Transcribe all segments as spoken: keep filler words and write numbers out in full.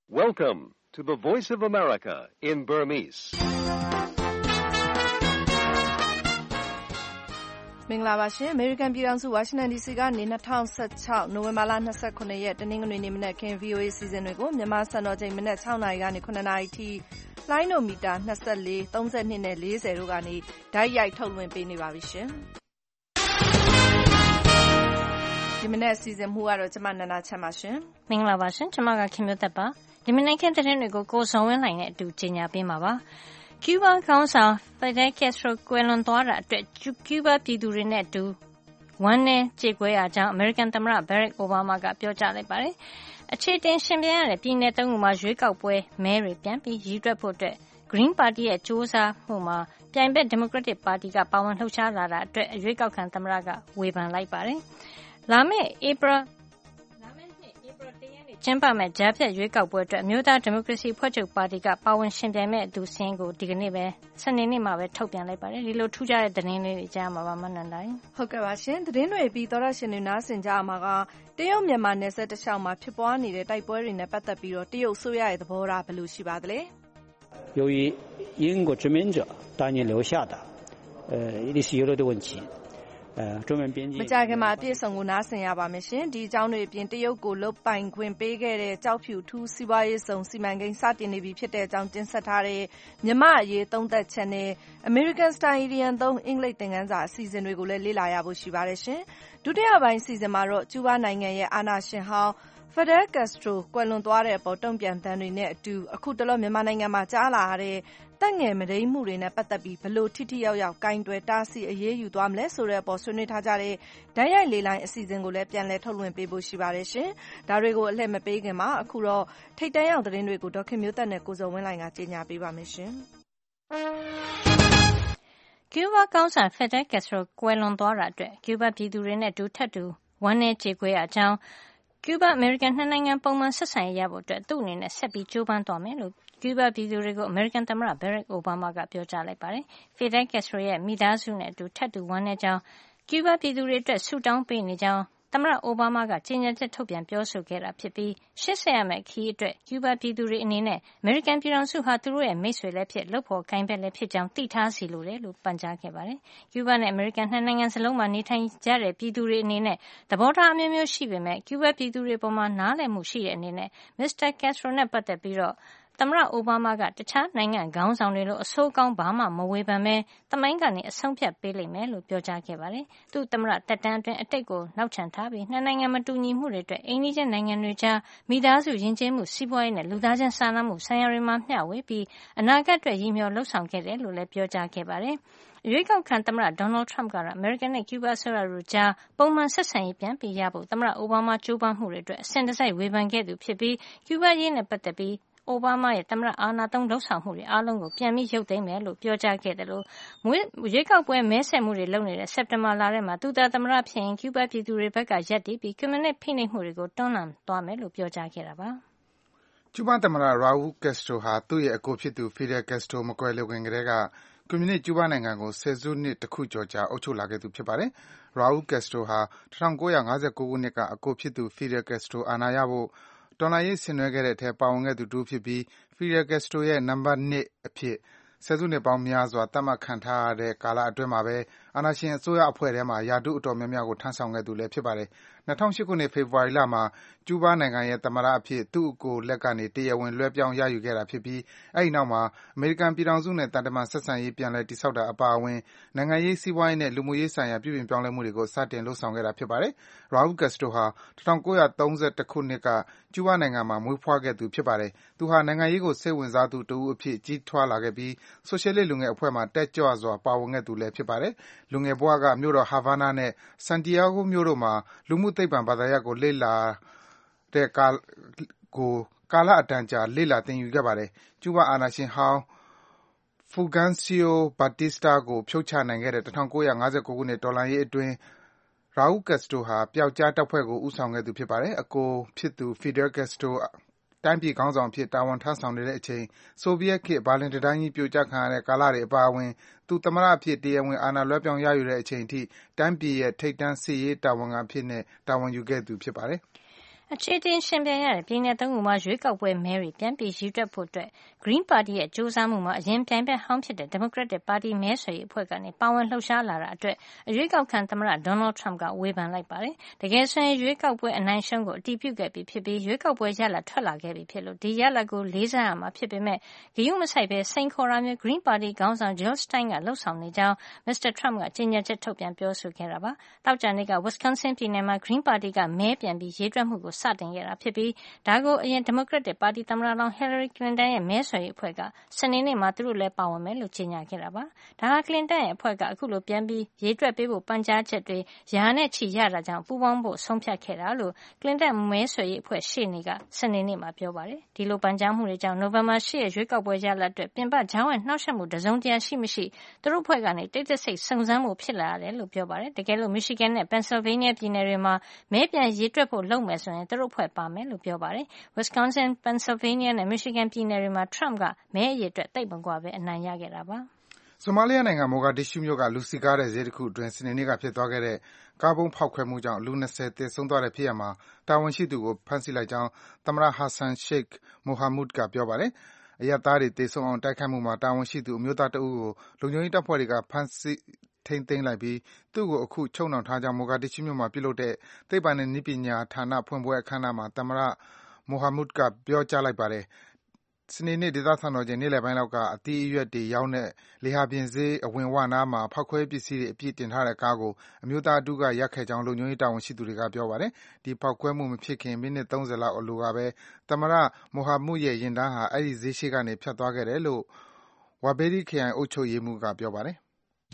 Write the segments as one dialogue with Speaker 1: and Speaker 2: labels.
Speaker 1: Welcome to the Voice of America in Burmese.
Speaker 2: မင်္ဂလာပါရှင် American ပြည်ထောင်စု Washington ဒီ စီ ကနေ၂၀၁၆နိုဝင်ဘာလ၂၇ရက်တနင်္ဂနွေနေ့မနက်ခင်း ဗွီအိုအေ စီစဉ်တွေကိုမြန်မာစံတော်ချိန်မနက်၆နာရီကနေ၇နာရီထိလိုင်းနိုမီတာ၂၄ ၃၂နဲ့၄၀တို့ကနေဓာတ်ရိုက်ထုတ်လွှင့်ပေးနေပါပြီရှင်ဒီမနက်စီစဉ်မှုကတော့ကျမနန္ဒာချမ်းပါရှင်
Speaker 3: မင်္ဂလာပါရှင်ကျမကခင်မျိုးသက်ပါဒီမနက်ခင်းသတင်းတွေကိုကိုစောဝင်းလှိုင်နဲ့အတူကြီးညာပေးမှာပါကျူးဘားခေါင်းဆောင် Fidel Castro ကွယ်လွန်သွားတာအတွက်ကျူးဘားပြည်သူတွေနဲ့အတူဝမ်းနည်းကြေကွဲရကြောင်းအမေရိကန်သမ္မတ Barack Obama ကပြောကြားလိုက်ပါတယ်။အခြေတင်ရှင်ပြန်ရတဲ့ပြည်내သုံးခုမှာရွေးကောက်ပွဲမဲတွေပြန်ပြီးရည်တွက်ဖို့အတွက် Green Party ရဲ့စူးစမ်းမှုမှာပြိုင်ဘက် Democratic Party ကပါဝင်လှုပ်ရှားလာတာအတွက်ရွေးကောက်ခံသမ္မတကဝေဖန်လိုက်ပါတယ်။လာမယ့် Aprilကျင်းပမဲ့ကြားဖြတ်ရွေးကောက်ပွဲအတွက်အမျိုးသားဒီမိုကရေစီဖွဲ့ချုပ်ပါတီကပါဝင်ရှင်ပြိုင်မဲ့သူစင်းကိုဒီကနေ့ပဲစနေနေ့မှာပဲထုတ်ပြန်လိုက်ပါတယ်ဒီလိုထူးခြားတဲ့သတင်းလေးတွေကြားမှာပါမနန္ဒာရင်
Speaker 2: ဟုတ်ကဲ့ပါရှင်သတင်းတွေပြီးသောရရှင်တွေနားဆင်ကြမှာကတရုတ်မြန်မာနယ်စပ်တစ်လျှောက်မှာဖြစ်ပွားနေတဲ့တိုက်ပွဲတွေနဲ့ပတ်သက်ပြီးတော့တရုတ်ဆိုရရဲ့သဘောထားဘယ်လိုရှိပါသလဲ
Speaker 4: 由于英国殖民者当年留下的呃历史遗留的问题
Speaker 2: မကြခင်မှာအပြည့်အစုံကိုနားဆင်ရပါမယ်ရှင်ဒီအကြောင်းတွေအပြင်တရုတ်ကိုလုတ်ပိုင်ခွင့်ပေးခဲ့တဲ့ကြောက်ဖြူထူးစီးပွားရေးဆောင်စီမံကိန်းစတင်နေပြီဖြစ်တဲ့အကြောင်းတင်ဆက်ထားတဲ့မြမအရေးသုံးသက်ချက်နဲ့ American Style Indian သုံးအင်္ဂလိပ်သင်ခန်းစာအစီအစဉ်တွေကိုလည်းလေ့လာရဖို့ရှိပါတယ်ရှင်ဒုတိယပိုင်းစီစဉ်မှာတော့ကျူးဘားနိုင်ငံရဲ့အာဏာရှင်ဟောင်းFidel Castro ကွယ်လွန်သွားတဲ့အပေါ်တုံ့ပြန်သံတွေနဲ့အတူအခုတလောမြန်မာနိုင်ငံမှာကြားလာရတဲ့တက်ငယ်မဒိမ်းမှုတွေနဲ့ပတ်သက်ပြီးဘလို့ထိထိရောက်ရောက်ကင်တွယ်တားဆီးအရေးယူသွားမလဲဆိုတဲ့အပေါ်ဆွေးနွေးထားကြတဲ့ဓာတ်ရိုက်လေးလိုင်းအစီအစဉ်ကိုလည်းပြန်လည်ထုတ်လွှင့်ပေးဖို့ရှိပါတယ်ရှင်။ဒါတွေကိုအလှည့်မပေးခင်မှာအခုတော့ထိတ်တန့်ရောက်သတင်းတွေကိုဒေါက်ခင်မျိုးသက်နဲ့ကိုစောဝင်းလိုင်ကကြေညာပေးပါမယ်ရှင်
Speaker 3: ။ကျူးဘားကောင်ဆန် Fidel Castro ကွယ်လွန်သွားတာအတွက်ကျူးဘားပြည်သူတွေနဲ့တူထပ်တူဝမ်းနည်းကြေကွဲရကြောင်းကျူးဘားအမေရိကန်နှစ်နိုင်ငံပုံမှန်ဆက်ဆံရေးရဖို့အတွက်သူ့အနေနဲ့ဆက်ပြီးကြိုးပမ်းသွားမယ်လို့ကျူးဘားပြည်သူတွေကိုအမေရိကန်သမ္မတ Barack Obama ကပြောကြားလိုက်ပါတယ်။ Fidel Castro ရဲ့မိသားစုနဲ့အတူထပ်တူဝမ်းနည်းကြောင်းကျူးဘားပြည်သူတွေအတွက်ဆုတောင်းပေးနေကြောင်းသမ္မတ Obama ကကြေညာချက်ထုတ်ပြန်ပြောဆိုခဲ့တာဖြစ်ပြီးရှေ့ဆက်ရမယ့်ခရီးအတွက်ကျူးဘားပြည်သူတွေအနေနဲ့အမေရိကန်ပြည်ထောင်စုဟာသူတို့ရဲ့မိတ်ဆွေလည်းဖြစ်လုပ်ဖော်ကိုင်ဘက်လည်းဖြစ်ကြောင်းသိထားစီလိုတယ်လို့ပန်ကြားခဲ့ပါတယ်။ကျူးဘားနဲ့အမေရိကန်နှစ်နိုင်ငံစလုံးမှာနေထိုင်ကြတဲ့ပြည်သူတွေအနေနဲ့သဘောထားအမျိုးမျိုးရှိပေမဲ့ကျူးဘားပြည်သူတွေပေါ်မှာနားလည်မှုရှိတဲ့အနေနဲ့မစ္စတာ Castro နဲ့ပတ်သက်ပြီးတော့သမ္မတအိုဘားမားကတခြားနိုင်ငံခေါင်းဆောင်တွေလိုအဆိုးကောင်းဘာမှမဝေဖန်ပဲသမိုင်းကနေအဆုံးဖြတ်ပေးလိမ့်မယ်လို့ပြောကြားခဲ့ပါတယ်။သူ့သမ္မတတက်တန်းအတွင်းအတိတ်ကိုနောက်ချန်ထားပြီးနှစ်နိုင်ငံမတူညီမှုတွေအတွက်အိမ်နီးချင်းနိုင်ငံတွေကြားမိသားစုယဉ်ကျေးမှုစီးပွားရေးနဲ့လူသားချင်းစာနာမှုဆိုင်ရာတွေမှာမျှဝေပြီးအနာဂတ်အတွက်ရည်မျှော်လှုပ်ဆောင်ခဲ့တယ်လို့လည်းပြောကြားခဲ့ပါတယ်။ရွေးကောက်ခံသမ္မတ Donald Trump ကတော့အမေရိကန်နဲ့ကျူးဘားအစိုးရတို့ကြားပုံမှန်ဆက်ဆံရေးပြန်ပြီးရဖို့သမ္မတအိုဘားမားကြိုးပမ်းမှုတွေအတွက်အစဉ်တစိုက်ဝေဖန်ခဲ့သူဖြစ်ပြီးကျူးဘားရေးနဲ့ပတ်သက်ပြီးအိုဘားမားရဲ့သမ္မတအာဏာသုံးလှုပ်ဆောင်မှုတွေအားလုံးကိုပြန်ပြီးရုပ်သိမ်းမယ်လို့ပြောကြားခဲ့တယ်လို့ရွေးကောက်ပွဲမဲဆက်မှုတွေလုပ်နေတဲ့စက်တင်ဘာလထဲမှာသူသာသမ္မတဖြစ်ရင်ကျူးဘားပြည်သူတွေဘက်ကရပ်တည်ပြီးကွန်မြူနစ်ဖိနှိပ်မှုတွေကိုတွန်းလှန်သွားမယ်လို့ပြောကြားခဲ့တာပါ
Speaker 5: ။ကျူးဘားသမ္မတ Raul Castro ဟာသူ့ရဲ့အကိုဖြစ်သူ Fidel Castro မကွယ်လွန်ခင်ကတည်းကကွန်မြူနစ်ကျူးဘားနိုင်ငံကိုဆယ်စုနှစ်တခုကျော်ကြာအုပ်ချုပ်လာခဲ့သူဖြစ်ပါတယ်။ Raul Castro ဟာ၁၉၅၉ခုနှစ်ကအကိုဖြစ်သူ Fidel Castro အာဏာရဖို့တော်လှန်ရေးဆင်နွှဲခဲ့တဲ့အထဲပါဝင်ခဲ့သူတဦးဖြစ်ပြီး Fidel Castro ရဲ့နံပါတ်နှစ်အဖြစ်ဆယ်စုနှစ်ပေါင်းများစွာသတ်မှတ်ခံထားရတဲ့ကာလအတွင်းမှာပဲအာဏာရှင်အစိုးရအဖွဲ့ထဲမှာရာထူးအတော်များများကိုထမ်းဆောင်ခဲ့သူလည်းဖြစ်ပါတယ်။၂၀၀၈ခုနှစ်ဖေဖော်ဝါရီလမှာကျူးဘားနိုင်ငံရဲ့သမ္မတအဖြစ်သူ့အကိုလက်ကနေတရားဝင်လွှဲပြောင်းရယူခဲ့တာဖြစ်ပြီးအဲဒီနောက်မှာအမေရိကန်ပြည်ထောင်စုနဲ့သံတမန်ဆက်ဆံရေးပြန်လည်တည်ဆောက်တာအပါအဝင်နိုင်ငံရေး၊စီးပွားရေးနဲ့လူမှုရေးဆိုင်ရာပြုပြင်ပြောင်းလဲမှုတွေကိုစတင်လုပ်ဆောင်ခဲ့တာဖြစ်ပါတယ်။ Raul Castro ဟာ၁၉၃၁ခုနှစ်ကကျူးဘားနိုင်ငံမှာမွေးဖွားခဲ့သူဖြစ်ပါတယ်။သူဟာနိုင်ငံရေးကိုစိတ်ဝင်စားသူတဦးအဖြစ်ကြီးထွားလာခဲ့ပြီးဆိုရှယ်လစ်လူငယ်အဖွဲ့မှာတက်ကြွစွာပါဝင်ခဲ့သူလည်းဖြစ်ပါတယ်။လူငယ်ဘဝကမြို့တော် Havana နဲ့ Santiago မြို့တို့မှာလူမှုသိပ္ပံဘာသာရပ်ကိုလေ့လာတဲ့ကိုကာလအတန်ကြာလေ့လာသင်ယူခဲ့ပါတယ်။ကျူးဘားအာဏာရှင်ဟောင်း Fulgencio Batista ကိုဖြုတ်ချနိုင်ခဲ့တဲ့၁၉၅၉ခုနှစ်တော်လှန်ရေးအတွင်း Raul Castro ဟာပျောက်ကြားတပ်ဖွဲ့ကိုဦးဆောင်ခဲ့သူဖြစ်ပါတယ်။အကိုဖြစ်သူ Fidel Castro တိုင်းပြည်ခေါင်းဆောင်အဖြစ်တာဝန်ထမ်းဆောင်နေတဲ့အချိန်ဆိုဗီယက်ခေတ်ဘာလင်တံတိုင်းကြီးပြိုကျခံရတဲ့ကာလတွေအပါအဝင်သူသမ္မတအဖြစ်တရားဝင်အာဏာလွှဲပြောင်းရယူတဲ့အချိန်ထိတိုင်းပြည်ရဲ့ထိပ်တန်းစစ်ရေးတာဝန်ခံအဖြစ်နဲ့တာဝန်ယူခဲ့သူဖြစ်ပါတယ်။
Speaker 3: အခြေတင်ရှင်ပြန်ရတဲ့ပြည်နယ်သုံးခုမှာရွေးကောက်ပွဲမဲတွေပြန်ပြီးရည်တွက်ဖို့အတွက် Green Party ရဲ့ကြိုးစားမှုမှာအရင်ပြိုင်ဘက်ဟောင်းဖြစ်တဲ့ Democratic Party မဲဆွယ်ရေးအဖွဲ့ကနေပါဝင်လှုပ်ရှားလာတာအတွက်အရွေးကောက်ခံသမ္မတ Donald Trump ကဝေဖန်လိုက်ပါတယ်။တကယ်ဆိုရင်ရွေးကောက်ပွဲအနိုင်ရှုံးကိုအတည်ပြုခဲ့ပြီးဖြစ်ပြီးရွေးကောက်ပွဲရလဒ်ထွက်လာခဲ့ပြီဖြစ်လို့ဒီရလဒ်ကိုလေးစားရမှာဖြစ်ပေမဲ့ဂရုမစိုက်ပဲစိန်ခေါ်တာမျိုး Green Party ခေါင်းဆောင် Jill Stein ကလှုပ်ဆောင်နေကြောင်း မစ္စတာ Trump ကကြေညာချက်ထုတ်ပြန်ပြောဆိုခဲ့တာပါ။သောကြာနေ့က Wisconsin ပြည်နယ်မှာ Green Party ကမဲပြန်ပြီးရေတွက်မှုကိုစတင်ခဲ့တာဖြစ်ပြီးဒါကိုအရင် Democratic Party သမ္မတလောင်း Hillary Clinton ရဲ့မဲဆွယ်ရေးအဖွဲ့ကစနေနေ့မှာသူတို့လည်းပါဝင်မယ်လို့ကြေညာခဲ့တာပါ။ဒါဟာ Clinton ရဲ့အဖွဲ့ကအခုလိုပြန်ပြီးရေတွက်ပေးဖို့ပန်ကြားချက်တွေရာနဲ့ချီရတာကြောင့်ပူးပေါင်းဖို့ဆုံးဖြတ်ခဲ့တာလို့ Clinton မဲဆွယ်ရေးအဖွဲ့ရှေ့နေကစနေနေ့မှာပြောပါတယ်။ဒီလိုပန်ကြားမှုတွေကြောင့်နိုဝင်ဘာ၈ရက်ရွေးကောက်ပွဲရလဒ်အတွက်ပြင်ပကြားဝင်နှောက်ယှက်မှုတစုံတရာရှိမရှိသူတို့အဖွဲ့ကနေတိတ်တဆိတ်စုံစမ်းမှုဖြစ်လာရတယ်လို့ပြောပါတယ်။တကယ်လို့ Michigan နဲ့ Pennsylvania ပြည်နယ်တွေမှာမဲပြန်ရေတွက်ဖို့လုပ်မယ်ဆိုရင်သူတို့အဖွဲ့ပါမယ်လို့ပြောပါတယ်။ Wisconsin, Pennsylvania နဲ့ Michigan ပြည်နယ်တွေမှာ Trump ကမဲအရေအတွက်သိပ်မကွာပဲအနိုင်ရခဲ့တာပါ
Speaker 5: ။ဆိုမာလီယာနိုင်ငံမိုဂါဒစ်ရှူးမြို့ကလူစည်ကားတဲ့ဈေးတစ်ခုအတွင်းစနေနေ့ကဖြစ်သွားခဲ့တဲ့ကားဗုံးဖောက်ခွဲမှုကြောင့်လူ၂၀သေဆုံးသွားတဲ့ဖြစ်ရပ်မှာတာဝန်ရှိသူကိုဖမ်းဆီးလိုက်ကြောင်းသမ္မတ Hassan Sheikh Mohamud ကပြောပါတယ်။အရပ်သားတွေသေဆုံးအောင်တိုက်ခိုက်မှုမှာတာဝန်ရှိသူအမျိုးသားတဦးကိုလုံခြုံရေးတပ်ဖွဲ့တွေကဖမ်းဆီးထိန်းသိမ်းလိုက်ပြီးသူ့ကိုအခုချုပ်နှောင်ထားကြောင်းမိုဂါဒစ်ရှူးမြို့မှာပြုလုပ်တဲ့သိပ္ပံနဲ့နည်းပညာဌာနဖွင့်ပွဲအခမ်းအနားမှာသမ္မတ Mohamud ကပြောကြားလိုက်ပါတယ်။စနေနေ့ဒေသစံတော်ချိန်နေ့လယ်ပိုင်းလောက်ကအသီးအရွက်တွေရောင်းတဲ့လေဟာပြင်ဈေးအဝင်ဝနားမှာဖောက်ခွဲရေးပစ္စည်းတွေအပြည့်တင်ထားတဲ့ကားကိုအမျိုးသားတဦးကရပ်ခဲ့ကြောင်းလုံခြုံရေးတာဝန်ရှိသူတွေကပြောပါတယ်။ဒီဖောက်ခွဲမှုမဖြစ်ခင်မိနစ်၃၀လောက်အလိုကပဲသမ္မတ Mohamud ရဲ့ယာဉ်တန်းဟာအဲဒီဈေးရှေ့ကနေဖြတ်သွားခဲ့တယ်လို့ Waberry ခရိုင်အုပ်ချုပ်ရေးမှူးကပြောပါတယ်။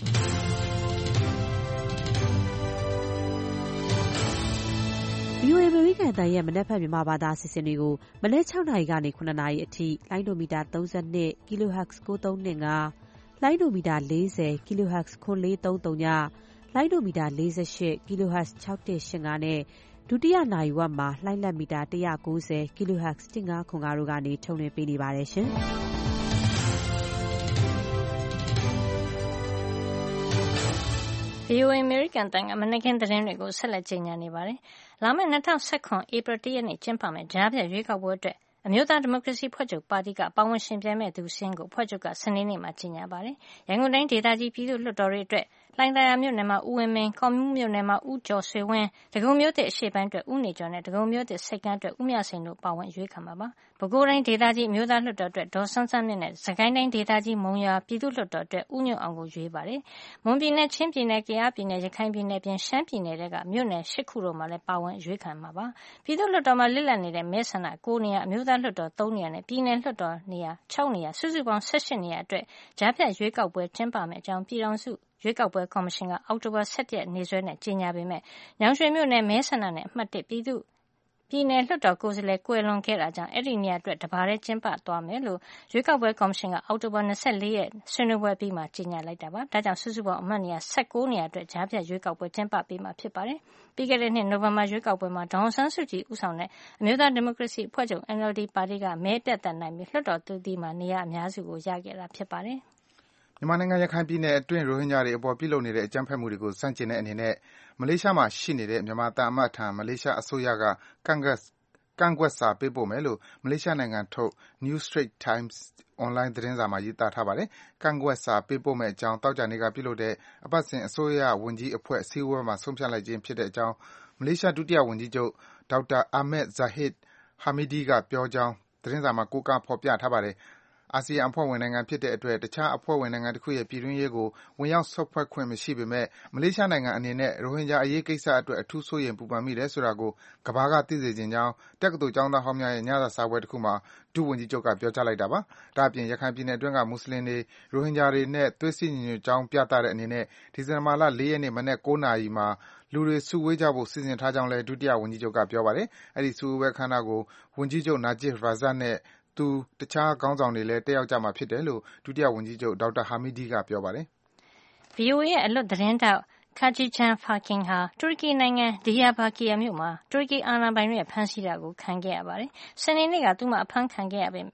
Speaker 6: ဗွီအိုအေ အမေရိကန်အသံရဲ့မနက်ဖြန်မြန်မာဘာသာအစီအစဉ်တွေကိုမနက်၆နာရီကနေ၇နာရီအထိလိုင်းဒိုမီတာ၃၂ kilohertz ၉၃၂၅လိုင်းဒိုမီတာ၄၀ kilohertz ၉၄၃၀လိုင်းဒိုမီတာ၄၈ kilohertz ၆၁၈၅နဲ့ဒုတိယနာရီဝက်မှာလိုင်းလက်မီတာ၁၉၀ kilohertz ၁၅၇၅တို့ကနေထုတ်လွှင့်ပေးနေပါတယ်ရှင်။
Speaker 3: ဗွီအိုအေ အမေရိကန်အသံကမနက်ခင်းသတင်းတွေကိုဆက်လက်ကြေညာနေပါတယ်။လာမယ့်၂၀၁၇ဧပြီ၁ရက်နေ့ကျင်းပမယ့်ကြားဖြတ်ရွေးကောက်ပွဲအတွက်အမျိုးသားဒီမိုကရေစီဖွဲ့ချုပ်ပါတီကပါဝင်ရှင်ပြိုင်မဲ့သူစင်းကိုဖွဲ့ချုပ်ကစနေနေ့မှာကြေညာပါတယ်။ရန်ကုန်တိုင်းဒေသကြီးပြည်သူ့လွှတ်တော်တွေအတွက်လှိုင်သာယာမြို့နယ်မှာဦးဝင်းမင်း၊ကော့မှူးမြို့နယ်မှာဦးကျော်ဆွေဝင်း၊ဒဂုံမြို့သစ်အရှေ့ပိုင်းအတွက်ဦးနေကျော်နဲ့ဒဂုံမြို့သစ်ဆိပ်ကမ်းအတွက်ဦးမြစိန်တို့ပါဝင်ရွေးခံမှာပါ။ပဲခူးတိုင်းဒေသကြီးအမျိုးသားလွှတ်တော်အတွက်ဒေါ်စန်းစန်းမြင့်နဲ့စစ်ကိုင်းတိုင်းဒေသကြီးမုံရွာပြည်သူ့လွှတ်တော်အတွက်ဦးညွန့်အောင်ကိုရွေးပါတယ်။မွန်ပြည်နယ်၊ချင်းပြည်နယ်၊ကယားပြည်နယ်၊ရခိုင်ပြည်နယ်ပြင်ရှမ်းပြည်နယ်တွေကမြို့နယ်၈ခုတို့မှာလည်းပါဝင်ရွေးခံမှာပါ။ပြည်သူ့လွှတ်တော်မှာလစ်လပ်နေတဲ့မဲဆန္ဒ၉နေရာအမျိုးသားလွှတ်တော်၃နေရာနဲ့ပြည်နယ်လွှတ်တော်နေရာ၆နေရာစုစုပေါင်း၁၈နေရာအတွက်ကြားဖြတ်ရွေးကောက်ပွဲကျင်းပမယ့်အကြောင်းပြည်ထောင်စုရွေးကောက်ပွဲကော်မရှင်ကအောက်တိုဘာ၁၁ရက်နေ့စွဲနဲ့ကြေညာပေမဲ့ညောင်ရွှေမြို့နယ်မဲဆန္ဒနယ်အမှတ်၁ပြည်သူ့ပြည်နယ်လွှတ်တော်ကိုယ်စားလှယ်ကွယ်လွန်ခဲ့တာကြောင့်အဲ့ဒီနေရာအတွက်တပါးတည်းကျင်းပသွားမယ်လို့ရွေးကောက်ပွဲကော်မရှင်ကအောက်တိုဘာ၂၄ရက်ဆွေးနွေးပွဲပြီးမှကြေညာလိုက်တာပါ။ဒါကြောင့်စုစုပေါင်းအမတ်နေရာ၁၉နေရာအတွက်ကြားဖြတ်ရွေးကောက်ပွဲကျင်းပပေးမှာဖြစ်ပါတယ်။ပြီးခဲ့တဲ့နှစ်နိုဝင်ဘာရွေးကောက်ပွဲမှာဒေါ်အောင်ဆန်းစုကြည်ဦးဆောင်တဲ့အမျိုးသားဒီမိုကရေစီအဖွဲ့ချုပ် N L D ပါတီကမဲပြတ်သက်နိုင်ပြီးလွှတ်တော်သီးသီးမှာနေရာအများစုကိုရခဲ့တာဖြစ်ပါတယ်။
Speaker 5: မြန်မာနိုင်ငံရခိုင်ပြည်နယ်အတွင်းရိုဟင်ဂျာတွေအပေါ်ပြုလုပ်နေတဲ့အကြမ်းဖက်မှုတွေကိုဆန့်ကျင်တဲ့အနေနဲ့မလေးရှားမှာရှိနေတဲ့မြန်မာသံအမတ်ထံမလေးရှားအစိုးရကကန့်ကွက်ကန့်ကွက်စာပေးပို့မယ်လို့မလေးရှားနိုင်ငံထုတ် New Straits Times အွန်လိုင်းသတင်းစာမှာရေးသားထားပါတယ်။ကန့်ကွက်စာပေးပို့မယ့်အကြောင်းသောကြာနေ့ကပြုလုပ်တဲ့အပတ်စဉ်အစိုးရဝန်ကြီးအဖွဲ့အစည်းအဝေးမှာဆုံးဖြတ်လိုက်ခြင်းဖြစ်တဲ့အကြောင်းမလေးရှားဒုတိယဝန်ကြီးချုပ်ဒေါက်တာအာမက်ဇာဟစ်ဟာမီဒီကပြောကြောင်းသတင်းစာမှာကိုးကားဖော်ပြထားပါတယ်။အာဆီယံအဖွဲ့ဝင်နိုင်ငံဖြစ်တဲ့အတွက်တခြားအဖွဲ့ဝင်နိုင်ငံတခုရဲ့ပြည်တွင်းရေးကိုဝင်ရောက်စွက်ဖက်ခွင့်မရှိပေမဲ့မလေးရှားနိုင်ငံအနေနဲ့ရိုဟင်ဂျာအရေးကိစ္စအတွက်အထူးစိုးရိမ်ပူပန်မိတယ်ဆိုတာကိုကမ္ဘာကသိစေချင်ကြောင်းတက္ကသိုလ်ကျောင်းသားဟောင်းများရဲ့ညစာစားပွဲတခုမှာဒုဝန်ကြီးချုပ်ကပြောကြားလိုက်တာပါ။ဒါ့အပြင်ရခိုင်ပြည်နယ်အတွင်းကမွတ်ဆလင်တွေရိုဟင်ဂျာတွေနဲ့သွေးစည်းညီညွတ်ကြောင်းပြသတဲ့အနေနဲ့ဒီဇင်ဘာလ၄ရက်နေ့မနက်၉နာရီမှာလူတွေစုဝေးကြဖို့စီစဉ်ထားကြောင်းလည်းဒုတိယဝန်ကြီးချုပ်ကပြောပါတယ်။အဲဒီစုဝေးပွဲအခမ်းအနားကိုဝန်ကြီးချုပ် Najib Razak နဲ့သူတခြားခေါင်းဆောင်တွေလည်းတက်ရောက်ကြမှာဖြစ်တယ်လို့ဒုတိယဝန်ကြီးချုပ်ဒေါက်တာဟာမီဒီကပြောပါတယ်
Speaker 3: ။ V O A ရဲ့အလွတ်သတင်းထောက် Khadija Farkin ဟာတူရကီနိုင်ငံဒီယာဘာကီယာမြို့မှာတူရကီအာဏာပိုင်တွေဖမ်းဆီးတာကိုခံခဲ့ရပါတယ်။စနေနေ့ကသူမအဖမ်းခံခဲ့ရပေ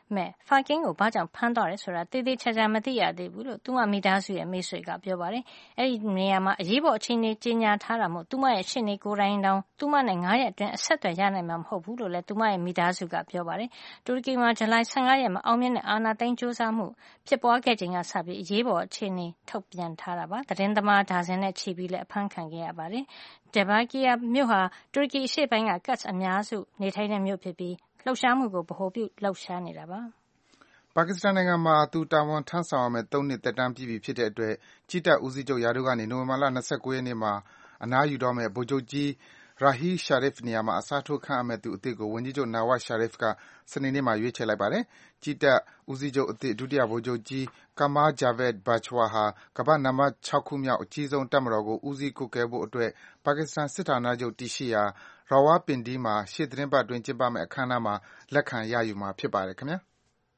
Speaker 3: မဲ့ဖာကင်းကိုဘာကြောင့်ဖမ်းသွားတယ်ဆိုတာတေးသေးချာချာမသိရသေးဘူးလို့သူမမိသားစုရဲ့မိတ်ဆွေကပြောပါတယ်။အဲဒီနေရာမှာအရေးပေါ်အခြေအနေကြေညာထားတာမို့သူမရဲ့ရှေ့နေကိုယ်တိုင်တောင်သူမနဲ့ငါးရက်အတွင်းအဆက်အသွယ်ရနိုင်မှာမဟုတ်ဘူးလို့လည်းသူမရဲ့မိသားစုကပြောပါတယ်။တူရကီမှာဇူလိုင်ဆယ့်ငါရက်မှာအောင်မြင်တဲ့အာဏာသိမ်းကြိုးစားမှုဖြစ်ပွားခဲ့ချိန်ကစပြီးအရေးပေါ်အခြေအနေထုတ်ပြန်ထားတာပါ။သတင်းသမားဒါဇင်နဲ့ချီပြီးလည်းအဖမ်းခံခဲ့ရပါတယ်။ဂျဘာကီယာမြို့ဟာတူရကီအရှေ့ပိုင်းကကတ်အများစုနေထိုင်တဲ့မြို့ဖြစ်ပြီးလှုပ်ရှားမှုကိုဗဟိုပြုလှုပ်ရှားနေတာပါ
Speaker 5: ။ပါကစ္စတန်နိုင်ငံမှာသူတာဝန်ထမ်းဆောင်ရမယ့်သုံးနှစ်သက်တမ်းပြည့်ပြီဖြစ်တဲ့အတွက်ကြည်းတပ်ဦးစီးချုပ်ရာထူးကနေနိုဝင်ဘာလ၂၉ရက်နေ့မှာအနားယူတော့မယ့်ဗိုလ်ချုပ်ကြီး Raheel Sharif နေရာမှာအစားထိုးခန့်အပ်မယ့်သူအသစ်ကိုဝန်ကြီးချုပ် Nawaz Sharif ကစနေနေ့မှာရွေးချယ်လိုက်ပါတယ်။ကြည်းတပ်ဦးစီးချုပ်အသစ်ဒုတိယဗိုလ်ချုပ်ကြီး Qamar Javed Bajwa ဟာကမ္ဘာ့နံပါတ်၆ခုမြောက်အကြီးဆုံးတပ်မတော်ကိုဦးစီးကွပ်ကဲဖို့အတွက်ပါကစ္စတန်စစ်ဌာနချုပ်တည်ရှိရာ Rawalpindi မှာရှေ့သီတင်းပတ်အတွင်းကျင်းပမယ့်အခမ်းအနားမှာလက်ခံရယူမှာဖြစ်ပါတယ်ခင်ဗျာ။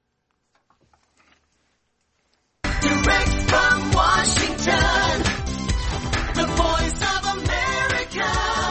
Speaker 5: Direct from Washington, the voice of America,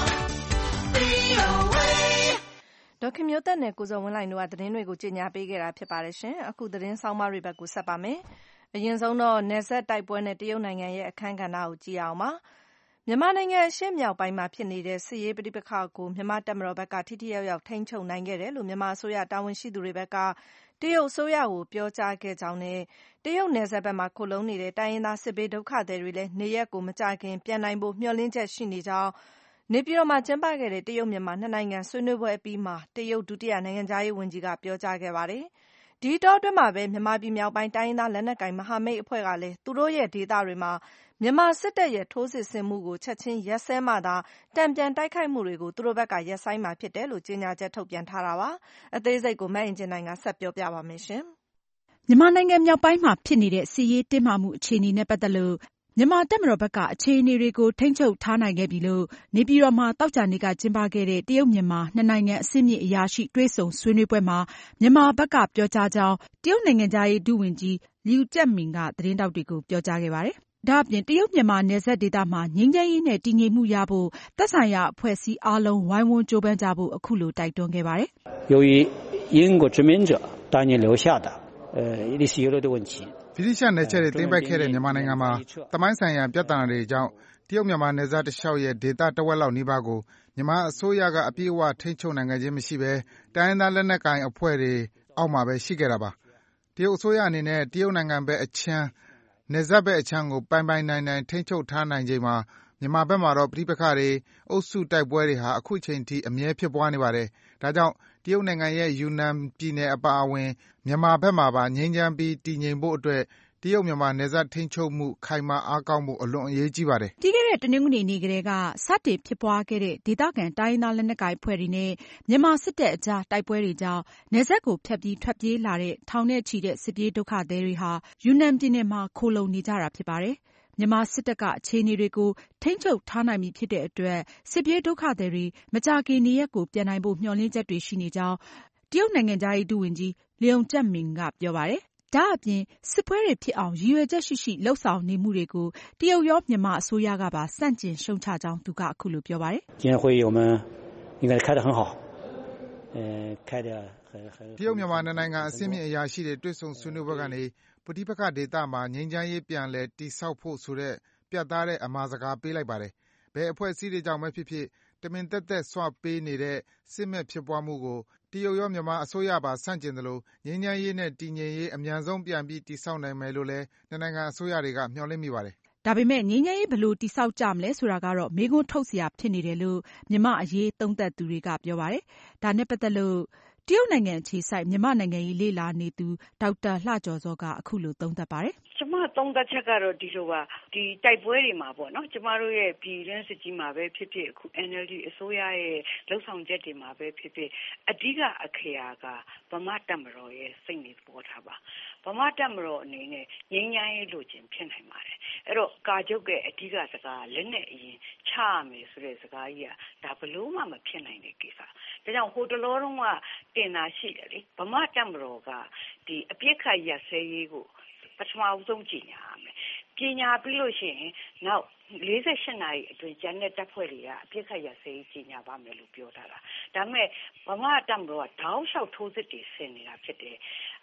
Speaker 2: ဒေါက်ခင်မျိုးသက်နဲ့ကိုဇော်ဝင်းလှိုင်တို့ကသတင်းတွေကိုကြီးညာပေးခဲ့တာဖြစ်ပါတယ်ရှင်။အခုသတင်းဆောင်မတွေဘက်ကိုဆက်ပါမယ်။အရင်ဆုံးတော့နယ်စပ်တိုက်ပွဲနဲ့တရုတ်နိုင်ငံရဲ့အခမ်းကဏ္ဍကိုကြည့်အောင်ပါ။မြန်မာနိုင်ငံအရှေ့မြောက်ပိုင်းမှာဖြစ်နေတဲ့စစ်ရေးပဋိပက္ခကိုမြန်မာတပ်မတော်ဘက်ကထိထိရောက်ရောက်ထိန်းချုပ်နိုင်ခဲ့တယ်လို့မြန်မာအစိုးရတာဝန်ရှိသူတွေဘက်ကတရုတ်အစိုးရကိုပြောကြားခဲ့ကြောင်းနဲ့တရုတ်နယ်စပ်ဘက်မှာခိုလုံနေတဲ့တိုင်းရင်းသားစစ်ဘေးဒုက္ခသည်တွေလည်းနေရက်ကိုမကြာခင်ပြန်နိုင်ဖို့မျှော်လင့်ချက်ရှိနေကြောင်းနေပြည်တော်မှာကျင်းပခဲ့တဲ့တရုတ်မြန်မာနှစ်နိုင်ငံဆွေးနွေးပွဲအပြီးမှာတရုတ်ဒုတိယနိုင်ငံခြားရေးဝန်ကြီးကပြောကြားခဲ့ပါတယ်။ဒီတောအတွင်းမှာပဲမြန်မာပြည်မြောက်ပိုင်းတိုင်းရင်းသားလက်နက်ကိုင်မဟာမိတ်အဖွဲ့ကလည်းသူတို့ရဲ့ဒေသတွေမှာမြန်မာစစ်တပ်ရဲ့ထိုးစစ်ဆင်မှုကိုချက်ချင်းရပ်စဲမှသာတံပြန်တိုက်ခိုက်မှုတွေကိုသူတို့ဘက်ကရပ်ဆိုင်းမှာဖြစ်တယ်လို့ကြေညာချက်ထုတ်ပြန်ထားတာပါ။အသေးစိတ်ကိုမအင်ကြင်းနိုင်ကဆက်ပြောပြပါမယ်ရှင်
Speaker 7: ။မြန်မာနိုင်ငံမြောက်ပိုင်းမှာဖြစ်နေတဲ့စစ်ရေးတင်းမာမှုအခြေအနေနဲ့ပတ်သက်လို့မြန်မာတပ်မတော်ဘက်ကအခြေအနေတွေကိုထိန်းချုပ်ထားနိုင်ခဲ့ပြီလို့နေပြည်တော်မှာသောကြာနေ့ကကျင်းပခဲ့တဲ့တရုတ်မြန်မာနှစ်နိုင်ငံအဆင့်မြင့်အရာရှိတွေ့ဆုံဆွေးနွေးပွဲမှာမြန်မာဘက်ကပြောကြားကြောင်းတရုတ်နိုင်ငံခြားရေးဒုဝန်ကြီးလျူကျက်မင်ကသတင်းထောက်တွေကိုပြောကြားခဲ့ပါတယ်။ဒါ့အပြင်တရုတ်မြန်မာနယ်စပ်ဒေသမှာငြိမ်းချမ်းရေးနဲ့တည်ငြိမ်မှုရဖို့သက်ဆိုင်ရာအဖွဲ့အစည်းအားလုံးဝိုင်းဝန်းကြိုးပမ်းကြဖို့အခုလိုတိုက်တွန်းခဲ့ပါတယ်
Speaker 4: ။由于英国殖民者当年留下的呃一些有的问题
Speaker 5: ဗြိတိရှနယ်ချက်တွေသိမ်းပိုက်ခဲ့တဲ့မြန်မာနိုင်ငံမှာသမိုင်းဆိုင်ရာပြဿနာတွေကြောင့်တရုတ်မြန်မာနယ်စပ်တစ်လျှောက်ရဲ့ဒေသတဝက်လောက်နီးပါးကိုမြန်မာအစိုးရကအပြည့်အဝထိန်းချုပ်နိုင်ခဲ့ခြင်းမရှိဘဲတိုင်းရင်းသားလက်နက်ကိုင်အဖွဲ့တွေအောက်မှာပဲရှိခဲ့တာပါ။တရုတ်အစိုးရအနေနဲ့တရုတ်နိုင်ငံဘက်အခြမ်းနယ်စပ်ဘက်အခြမ်းကိုပိုင်ပိုင်နိုင်နိုင်ထိန်းချုပ်ထားနိုင်ချိန်မှာမြန်မာဘက်မှာတော့ပဋိပက္ခတွေအုပ်စုတိုက်ပွဲတွေဟာအခုချိန်ထိအမြဲဖြစ်ပွားနေပါတယ်။ဒါကြောင့်တရုတ်နိုင်ငံရဲ့ယူနန်ပြည်နယ်အပါအဝင်မြန်မာဘက်မှာပါငြိမ်းချမ်းပြီးတည်ငြိမ်ဖို့အတွက်တရုတ်မြန်မာနယ်စပ်ထိန်းချုပ်မှုခိုင်မာအားကောင်းမှုအလွန်အရေးကြီးပါတယ်
Speaker 7: ။ပြီးခဲ့တဲ့တနင်္ဂနွေနေ့ကတည်းကစတင်ဖြစ်ပွားခဲ့တဲ့ဒေသခံတိုင်းရင်းသားလက်နက်ကိုင်အဖွဲ့တွေနဲ့မြန်မာစစ်တပ်အကြားတိုက်ပွဲတွေကြောင့်နယ်စပ်ကိုဖြတ်ပြီးထွက်ပြေးလာတဲ့ထောင်နဲ့ချီတဲ့စစ်ပြေးဒုက္ခသည်တွေဟာယူနန်ပြည်နယ်မှာခိုလုံနေကြတာဖြစ်ပါတယ်။မြန်မာစစ်တပ်ကအခြေအနေတွေကိုထိန်းချုပ်ထားနိုင်ပြီဖြစ်တဲ့အတွက်စစ်ပြေးဒုက္ခသည်တွေမကြာခင်နေရက်ကိုပြန်နိုင်ဖို့မျှော်လင့်ချက်တွေရှိနေကြောင်းတရုတ်နိုင်ငံခြားရေးဒုဝန်ကြီးလျုံကျက်မင်ကပြောပါတယ်။ဒါ့အပြင်စစ်ပွဲတွေဖြစ်အောင်ရည်ရွယ်ချက်ရှိရှိလုပ်ဆောင်နေမှုတွေကိုတရုတ်ရောမြန်မာအစိုးရကပါဆန့်ကျင်ရှုတ်ချကြောင်းသူကအခုလိုပြောပါတယ်
Speaker 4: ။今天会议我们应该开得很好呃开得
Speaker 5: တရုတ်မြန်မာနိုင်ငံအဆင့်မြင့်အရာရှိတွေတွေ့ဆုံဆွေးနွေးပွဲကနေပဋိပက္ခဒေသမှာငြိမ်းချမ်းရေးပြန်လည်တည်ဆောက်ဖို့ဆိုတဲ့ပြတ်သားတဲ့အမှာစကားပေးလိုက်ပါတယ်။ဘယ်အဖွဲ့အစည်းတွေကြောင့်ပဲဖြစ်ဖြစ်တမင်သက်သက်ဆွပေးနေတဲ့စစ်မဲ့ဖြစ်ပွားမှုကိုတရုတ်ရောမြန်မာအစိုးရပါဆန့်ကျင်သလိုငြိမ်းချမ်းရေးနဲ့တည်ငြိမ်ရေးအမြန်ဆုံးပြန်ပြီးတည်ဆောက်နိုင်မယ်လို့လည်းနှစ်နိုင်ငံအစိုးရတွေကမျှော်လင့်မိပါတယ်
Speaker 7: ။ဒါပေမဲ့ငြိမ်းချမ်းရေးဘယ်လိုတည်ဆောက်ကြမလဲဆိုတာကတော့မေးခွန်းထုတ်စရာဖြစ်နေတယ်လို့မြန်မာအရေးသုံးသပ်သူတွေကပြောပါတယ်။ဒါနဲ့ပတ်သက်လို့တရုတ်နိုင်ငံအခြေစိုက်မြန်မာနိုင်ငံရေးလေ့လာနေသူဒေါက်တာလှကျော်ဇောကအခုလိုသုံးသပ်ပါတယ်
Speaker 8: ။ကျမသုံးသပ်ချက်ကတော့ဒီလိုပါဒီတိုက်ပွဲတွေမှာပေါ့နော်ကျမတို့ရဲ့ပြည်တွင်းစစ်ကြီးမှာပဲဖြစ်ဖြစ်အခု N L D အစိုးရရဲ့လှုပ်ဆောင်ချက်တွေမှာပဲဖြစ်ဖြစ်အဓိကအခရာကဗမာတပ်မတော်ရဲ့စိတ်နေပေါ်ထားပါဗမာတပ်မတော်အနေနဲ့ငြိမ်းချမ်းရေးလိုချင်ဖြစ်နိုင်ပါတယ်အဲ့တော့ကာချုပ်ရဲ့အဓိကစကားလက်နဲ့အရင်ချရမယ်ဆိုတဲ့စကားကြီးကဒါဘလို့မှမဖြစ်နိုင်တဲ့ကိစ္စဒါကြောင့်ဟိုတလောတုန်းကတင်တာရှိတယ်လေဗမာတပ်မတော်ကဒီအပြစ်ခတ်ရဆဲရေးကိုပထမဆုံးကြီးညာရမယ်ပညာပြီးလို့ရှိရင်နောက်လေးสิบแปดနာရီအတွင်းကျန်တဲ့တပ်ဖွဲ့တွေကအပြစ်ခတ်ရဆဲရေးကြီးညာပါမယ်လို့ပြောထားတာဒါပေမဲ့ဗမာတပ်မတော်ကတောက်လျှောက်ထိုးစစ်တွေဆင်နေတာဖြစ်တယ်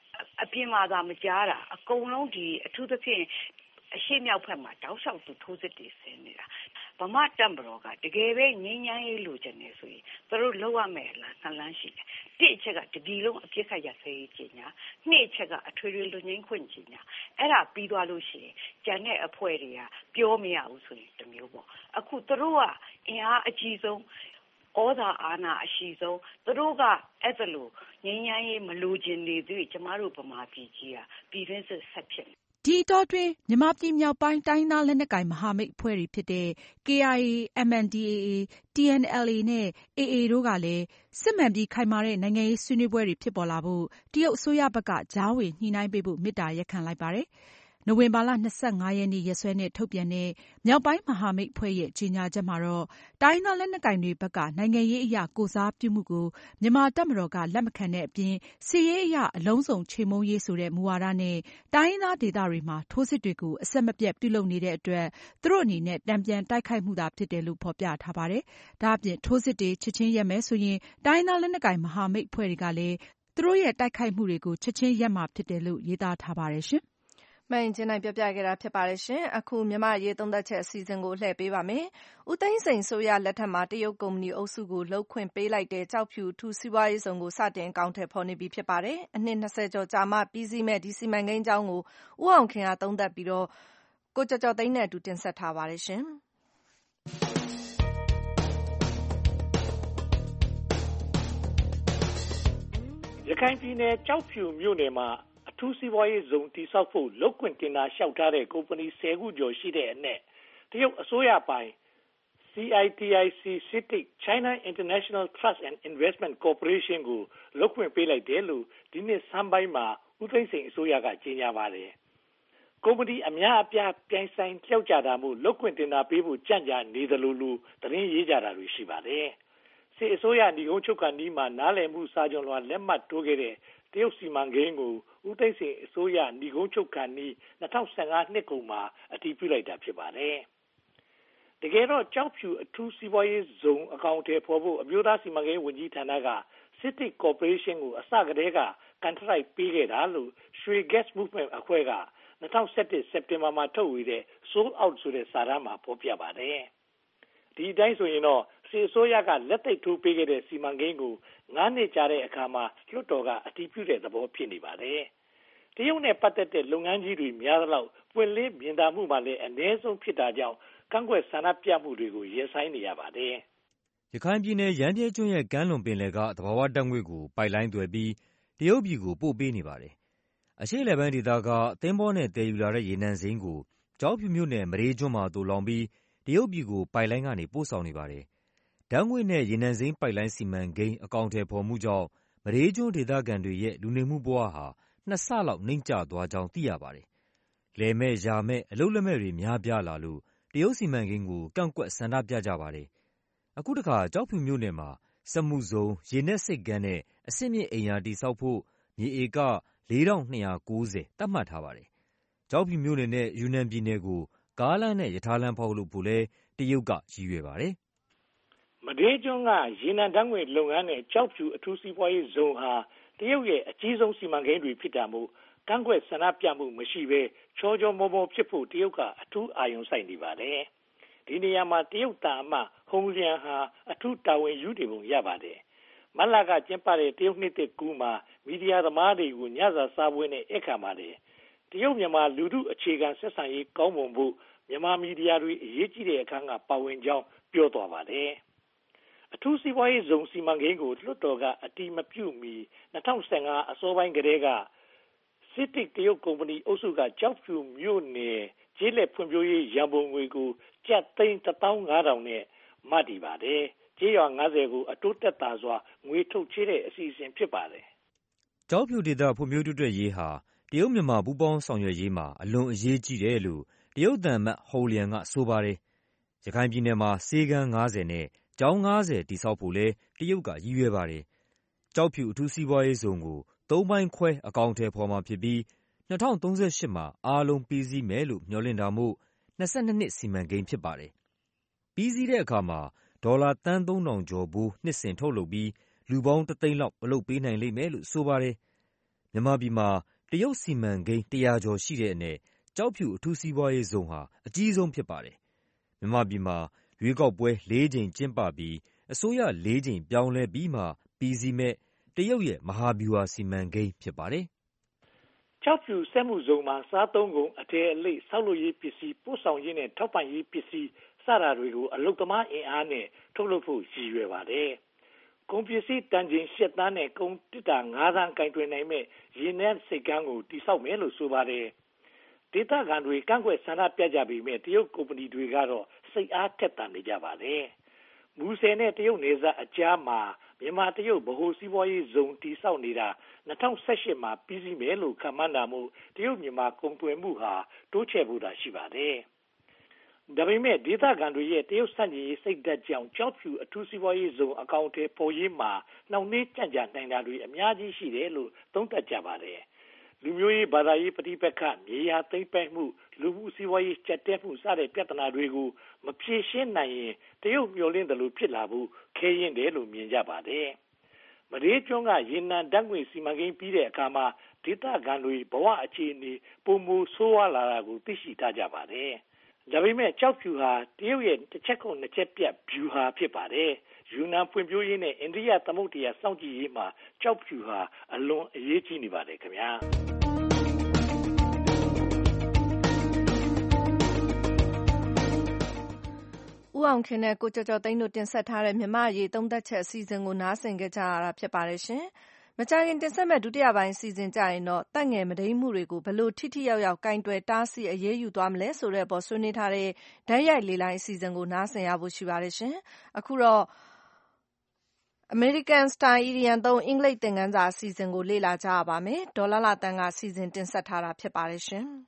Speaker 8: အပြင်မှာသာမကြားတာအကုန်လုံးဒီအထူးသဖြင့်အရှိမြောက်ဘက်မှာတောက်လျှောက်သူထိုးစစ်တွေဆင်နေတာဗမာတပ်မတော်ကတကယ်ပဲငြိမ်းချမ်းရေးလိုချင်နေဆိုရင်သူတို့လောက်ရမယ်လားနှလန်းရှိတယ်တစ်အချက်ကတပြည်လုံးအပြစ်ခတ်ရစေးကြီးညာနှစ်အချက်ကအထွေထွေလူငင်းခွင့်ကြီးညာအဲ့ဒါပြီးသွားလို့ရှိရင်ကြံတဲ့အဖွဲ့တွေကပြောမရဘူးဆိုရင်တမျိုးပေါ့အခုသူတို့ကအင်အားအကြီးဆုံးဩဇာအာဏာအရှိဆုံးသူတို့ကအဲ့ဒါလိုငြိမ်းချမ်းရေးမလိုချင်နေသေးကျမတို့ဗမာပြည်ကြီးကပြည်တွင်းစစ်ဆက်ဖြစ်
Speaker 7: ဒီအတောအတွင်းမြန်မာပြည်မြောက်ပိုင်းတိုင်းသားလက်နက်ကိုင်မဟာမိတ်အဖွဲ့တွေဖြစ်တဲ့ ကေအိုင်အေ၊ အမ် အန် ဒီ အေ အေ၊ တီ အန် အယ်လ် အေ နဲ့ အေ အေ တို့ကလည်းစစ်မှန်ပြီးခိုင်မာတဲ့နိုင်ငံရေးဆွေးနွေးပွဲတွေဖြစ်ပေါ်လာဖို့တရုတ်အစိုးရဘက်ကကြားဝင်ညှိနှိုင်းပေးဖို့မေတ္တာရပ်ခံလိုက်ပါတယ်။ နိုဝင်ဘာလ ၂၅ ရက်နေ့ရက်စွဲနဲ့ထုတ်ပြန်တဲ့မြောက်ပိုင်းမဟာမိတ်အဖွဲ့ရဲ့ကြေညာချက်မှာတော့တိုင်းရင်းသားလက်နက်ကိုင်တွေဘက်ကနိုင်ငံရေးအရကိုယ်စားပြုမှုကိုမြန်မာတပ်မတော်ကလက်မခံတဲ့အပြင်စစ်ရေးအရအလုံးစုံချေမှုန်းရေးဆိုတဲ့မူဝါဒနဲ့တိုင်းရင်းသားဒေသတွေမှာထိုးစစ်တွေကိုအဆက်မပြတ်ပြုလုပ်နေတဲ့အတွက်သူတို့အနေနဲ့တန်ပြန်တိုက်ခိုက်မှုသာဖြစ်တယ်လို့ဖေါ်ပြထားပါတယ်။ဒါအပြင်ထိုးစစ်တွေချက်ချင်းရပ်မယ်ဆိုရင်တိုင်းရင်းသားလက်နက်ကိုင်မဟာမိတ်အဖွဲ့တွေကလည်းသူတို့ရဲ့တိုက်ခိုက်မှုတွေကိုချက်ချင်းရပ်မှာဖြစ်တယ်လို့ရေးသားထားပါတယ်ရှင်။
Speaker 2: မှန်ရင်ချင်းနိုင်ပြပြခဲ့တာဖြစ်ပါတယ်ရှင်။အခုမြန်မာရေးသုံးသက်ချက်အစီအစဉ်ကိုလှည့်ပေးပါမယ်။ဦးသိန်းစိန်ဆိုရလက်ထက်မှာတရုတ်ကုမ္ပဏီအုပ်စုကိုလှုပ်ခွင့်ပေးလိုက်တဲ့ကြောက်ဖြူထူစီးပွားရေးဆောင်ကိုစတင်အကောင့်ထဲပေါ်နေပြီဖြစ်ပါတယ်။အနှစ်၂၀ကျော်ကြာမှပြီးစီးမဲ့ဒီစီမံကိန်းအကြောင်းကိုဦးအောင်ခင်ကသုံးသပ်ပြီးတော့ကိုကျော်ကျော်သိန်းနဲ့အတူတင်ဆက်ထားပါတယ်ရှင်
Speaker 9: ။ရခိုင်ပြည်နယ်ကြောက်ဖြူမြို့နယ်မှာအထူးစီးပွားရေးဇုံတိစောက်ဖို့လုပ်ခွင့်တင်တာလျှောက်ထားတဲ့ကုမ္ပဏီဆယ်ခုကျော်ရှိတဲ့အနက်တရုတ်အစိုးရပိုင် စီ အိုင် တီ အိုင် စီ စီတိတ် China International Trust and Investment Corporation ကိုလုပ်ခွင့်ပေးလိုက်တယ်လို့ဒီနှစ်ဆန်းပိုင်းမှာဦးသိန်းစိန်အစိုးရကကြေညာပါတယ်။ကုမ္ပဏီအများအပြားပြိုင်ဆိုင်လျှောက်ကြတာမို့လုပ်ခွင့်တင်တာပေးဖို့ကြံ့ကြာနေသလိုလိုသတင်းရေးကြတာတွေရှိပါတယ်။စစ်အစိုးရညီကုန်းချုပ်ကနီးမှာနားလည်မှုစာချုပ်လွှာလက်မှတ်ထိုးခဲ့တဲ့တရုတ်စီမံကိန်းကိုဦးသိန်းစိန်အစိုးရညီကုန်းချုပ်ခန့်နီး၂၀၁၅နှစ်ကုန်မှာအတည်ပြုလိုက်တာဖြစ်ပါတယ်။တကယ်တော့ကြောက်ဖြူအထူးစီးပွားရေးဇုံအကောင့်ထဲပေါ်ဖို့အမျိုးသားစီမံကိန်းဝန်ကြီးဌာနက City Corporation ကိုအစကတည်းကကန်ထရိုက်ပေးခဲ့တာလို့ရွှေ Gas Movement အဖွဲ့က၂၀၁၁စက်တင်ဘာမှာထုတ်ဝေတဲ့ Sold Out ဆိုတဲ့စာတမ်းမှာဖော်ပြပါတယ်။ဒီအတိုင်းဆိုရင်တော့စစ်အစိုးရကလက်သိပ်ထိုးပေးခဲ့တဲ့စီမံကိန်းကိုငါးနှစ်ကြာတဲ့အခါမှာလွှတ်တော်ကအတည်ပြုတဲ့သဘောဖြစ်နေပါတယ်။တရုတ်နဲ့ပတ်သက်တဲ့လုပ်ငန်းကြီးတွေများသလောက်ပွင့်လင်းမြင်သာမှုမှလည်းအနည်းဆုံးဖြစ်တာကြောင့်ကန့်ကွက်ဆန္ဒပြမှုတွေကိုရင်ဆိုင်နေရပါတယ်
Speaker 10: ။ရခိုင်ပြည်နယ်ရမ်းဗြဲကျွန်းရဲ့ကမ်းလွန်ပင်လယ်ကသဘာဝဓာတ်ငွေ့ကိုပိုက်လိုင်းသွယ်ပြီးတရုတ်ပြည်ကိုပို့ပေးနေပါတယ်။အရှေ့အလယ်ပိုင်းဒေသကသင်္ဘောနဲ့သယ်ယူလာတဲ့ရေနံစိမ်းကိုကျောက်ဖြူမြို့နယ်မဒေးကျွန်းမှာသိုလှောင်ပြီးတရုတ်ပြည်ကိုပိုက်လိုင်းကနေပို့ဆောင်နေပါတယ်။ဓာတ်ငွေ့နဲ့ရေနံစိမ်းပိုက်လိုင်းစီမံကိန်းအကောင်အထည်ဖော်မှုကြောင့်မဒေးကျွန်းဒေသခံတွေရဲ့လူနေမှုဘဝဟာနှစ်ဆလောက်နိမ့်ကျသွားကြောင်းသိရပါတယ်။လယ်မဲ့ယာမဲ့အလုပ်လက်မဲ့တွေများပြားလာလို့တရုတ်စီမံကိန်းကိုကန့်ကွက်ဆန္ဒပြကြပါတယ်။အခုတခါကျောက်ဖြူမြို့နယ်မှာစက်မှုဇုံရေနက်ဆိပ်ကမ်းနဲ့အဆင့်မြင့်အိမ်ယာတည်ဆောက်ဖို့မြေဧကလေးထောင့်နှစ်ရာကိုးဆယ်သတ်မှတ်ထားပါတယ်။ကျောက်ဖြူမြို့နယ်နဲ့ယူနန်ပြည်နယ်ကိုကားလမ်းနဲ့ရထားလမ်းဖောက်လုပ်ဖို့လဲတရုတ်ကရည်ရွယ်ပါတယ်
Speaker 9: ။မဒေးကျွန်းကရေနံဓာတ်ငွေ့လုပ်ငန်းနဲ့ကျောက်ဖြူအထူးစီးပွားရေးဇုံဟာတရုတ်ရဲ့အကြီးဆုံးစီမံကိန်းတွေဖြစ်တာမို့ကန့်ကွက်ဆန္ဒပြမှုမရှိဘဲချောချောမောမောဖြစ်ဖို့တရုတ်ကအထူးအာရုံစိုက်နေပါတယ်။ဒီနေရာမှာတရုတ်တာအမတ်ဟုံလျံဟာအထူးတာဝန်ယူနေပုံရပါတယ်။မတ်လကကျင်းပတဲ့တရုတ်နှစ်သစ်ကူးမှာမီဒီယာသမားတွေကိုညစာစားပွဲနဲ့အခမ်းပါတယ်။တရုတ်မြန်မာလူထုအခြေခံဆက်ဆံရေးကောင်းမွန်ဖို့မြန်မာမီဒီယာတွေအရေးကြီးတဲ့အခန်းကပါဝင်ကြောင်းပြောသွားပါတယ်။အထူးစီးပွားရေးဇုံစီမံကိန်းကိုလွှတ်တော်ကအတည်မပြုမီ၂၀၁၅အစောပိုင်းကတည်းကစစ်တစ်တရုတ်ကုမ္ပဏီအုပ်စုကကျောက်ဖြူမြို့နယ်ကျေးလက်ဖွံ့ဖြိုးရေးရန်ပုံငွေကိုကျပ်သိန်းတစ်သောင်းငါးထောင်နဲ့မတည်ပါတယ်။ကျေးရွာငါးဆယ်ကိုအတိုးတက်တာစွာငွေထုတ်ချေးတဲ့အစီအစဉ်ဖြစ်ပါတယ်
Speaker 10: ။ကျောက်ဖြူဒေသဖွံ့ဖြိုးတိုးတက်ရေးဟာတရုတ်မြန်မာပူးပေါင်းဆောင်ရွက်ရေးမှာအလွန်အရေးကြီးတယ်လို့တရုတ်သံအမတ်ဟုံလျံကဆိုပါတယ်။ရခိုင်ပြည်နယ်မှာဆေးခန်းငါးဆယ်နဲ့ကျောင်းငါးဆယ်တည်ဆောက်ဖို့လဲတရုတ်ကရည်ရွယ်ပါတယ်။ကျောက်ဖြူအထူးစီးပွားရေးဇုံကိုသုံးပိုင်းခွဲအကောင်အထည်ဖော်မှာဖြစ်ပြီး၂၀သုံးရှစ်မှာအားလုံးပြီးစီးမယ်လို့မျှော်လင့်တာမို့၂၂နှစ်စီမံကိန်းဖြစ်ပါတယ်။ပြီးစီးတဲ့အခါမှာဒေါ်လာသန်းသုံးထောင်ကျော်ဖိုးနှစ်စဉ်ထုတ်လုပ်ပြီးလူပေါင်းတစ်သိန်းလောက်အလုပ်ပေးနိုင်လိမ့်မယ်လို့ဆိုပါတယ်။မြန်မာပြည်မှာတရုတ်စီမံကိန်းတရာကျော်ရှိတဲ့အနက်ကျောက်ဖြူအထူးစီးပွားရေးဇုံဟာအကြီးဆုံးဖြစ်ပါတယ်။မြန်မာပြည်မှာရွေးကောက်ပွဲလေးကြိမ်ကျင်းပပြီးအစိုးရလေးကြိမ်ပြောင်းလဲပြီးမှပြီးစီးမဲ့တရုတ်ရဲ့မဟာဗျူဟာစီမံကိန်းဖြစ်ပါတယ်
Speaker 9: ။ကျောက်ဖြူစက်မှုဇုံမှာစားသုံးကုန်အထည်အလိပ်ဆောက်လုပ်ရေးပစ္စည်းပို့ဆောင်ရေးနဲ့ထောက်ပံ့ရေးပစ္စည်းစတာတွေကိုအလုပ်သမားအင်အားနဲ့ထုတ်လုပ်ဖို့ရည်ရွယ်ပါတယ်။ကုန်ပစ္စည်းတန်ချိန်ရှစ်သန်းနဲ့ကုန်တစ်တာငါးသန်းကင်တွယ်နိုင်မဲ့ရေနက်စိတ်ကမ်းကိုတည်ဆောက်မယ်လို့ဆိုပါတယ်။ဒေသခံတွေကန့်ကွက်ဆန္ဒပြကြပေမဲ့တရုတ်ကုမ္ပဏီတွေကတော့စိတ်အားထက်သန်နေကြပါတယ်။မူဆယ်နဲ့တရုတ်နယ်စပ်အကြားမှာမြန်မာတရုတ်ဗဟိုစီးပွားရေးဇုံတည်ဆောက်နေတာ၂၀၁၈မှာပြီးစီးမယ်လို့ခန့်မှန်းတာမို့တရုတ်မြန်မာကုန်သွယ်မှုဟာတိုးချဲ့ဖို့သာရှိပါတယ်။ဒါပေမဲ့ဒေသခံတွေရဲ့တရုတ်ဆန့်ကျင်ရေးစိတ်ဓာတ်ကြောင့်ကျောက်ဖြူအထူးစီးပွားရေးဇုံအကောင့်ထဲပေါ်ရေးမှာနှောင့်နှေးကြန့်ကြာနိုင်တာတွေအများကြီးရှိတယ်လို့သုံးသပ်ကြပါတယ်။လူမျိုးရေးဘာသာရေးပဋိပက္ခမြေယာသိမ်းပိုက်မှုလူမှုစီးပွားရေးကျက်တဲမှုစတဲ့ပြဿနာတွေကိုမဖြေရှင်းနိုင်ရင်တရုတ်မျှော်လင့်တယ်လို့ဖြစ်လာဖို့ခဲရင်တယ်လို့မြင်ကြပါတယ်။မရေးကျွန်းကရေနံဓာတ်ငွေစီမံကိန်းပြီးတဲ့အခါမှာဒေသခံတွေဘဝအခြေအနေပုံမူဆိုးဝါးလာတာကိုသိရှိထားကြပါတယ်။ဒါပေမဲ့ကျောက်ဖြူဟာတရုတ်ရဲ့တစ်ချက်ခုနှစ်ချက်ပြတ်ဗျူဟာဖြစ်ပါတယ်။ယူနန်ဖွံ့ဖြိုးရေးနဲ့အိန္ဒိယသမုဒ္ဒရာစောင့်ကြည့်ရေးမှာကျောက်ဖြူဟာအလွန်အရေးကြီးနေပါတယ်ခင်ဗျာ။
Speaker 2: ဦးအောင်ခင်နဲ့ကိုကျော်ကျော်သိန်းတို့တင်ဆက်ထားတဲ့မြန်မာ့အရေးသုံးသပ်ချက်အစီအစဉ်ကိုနားဆင်ကြကြရတာဖြစ်ပါတယ်ရှင်။မကြာခင်တင်ဆက်မဲ့ဒုတိယပိုင်းအစီအစဉ်ကြရင်တော့တပ်ငယ်မဒိမ်းမှုတွေကိုဘယ်လိုထိထိရောက်ရောက်ကိုင်တွယ်တားဆီးအရေးယူသွားမလဲဆိုတဲ့အပေါ်ဆွေးနွေးထားတဲ့ဓာတ်ရိုက်လေလိုင်းအစီအစဉ်ကိုနားဆင်ရဖို့ရှိပါတယ်ရှင်။အခုတော့ American Style အီဒီယံသုံးအင်္ဂလိပ်သင်ခန်းစာအစီအစဉ်ကိုလေ့လာကြရပါမယ်။ဒေါ်လာလာတန်းကအစီအစဉ်တင်ဆက်ထားတာဖြစ်ပါတယ်ရှင်။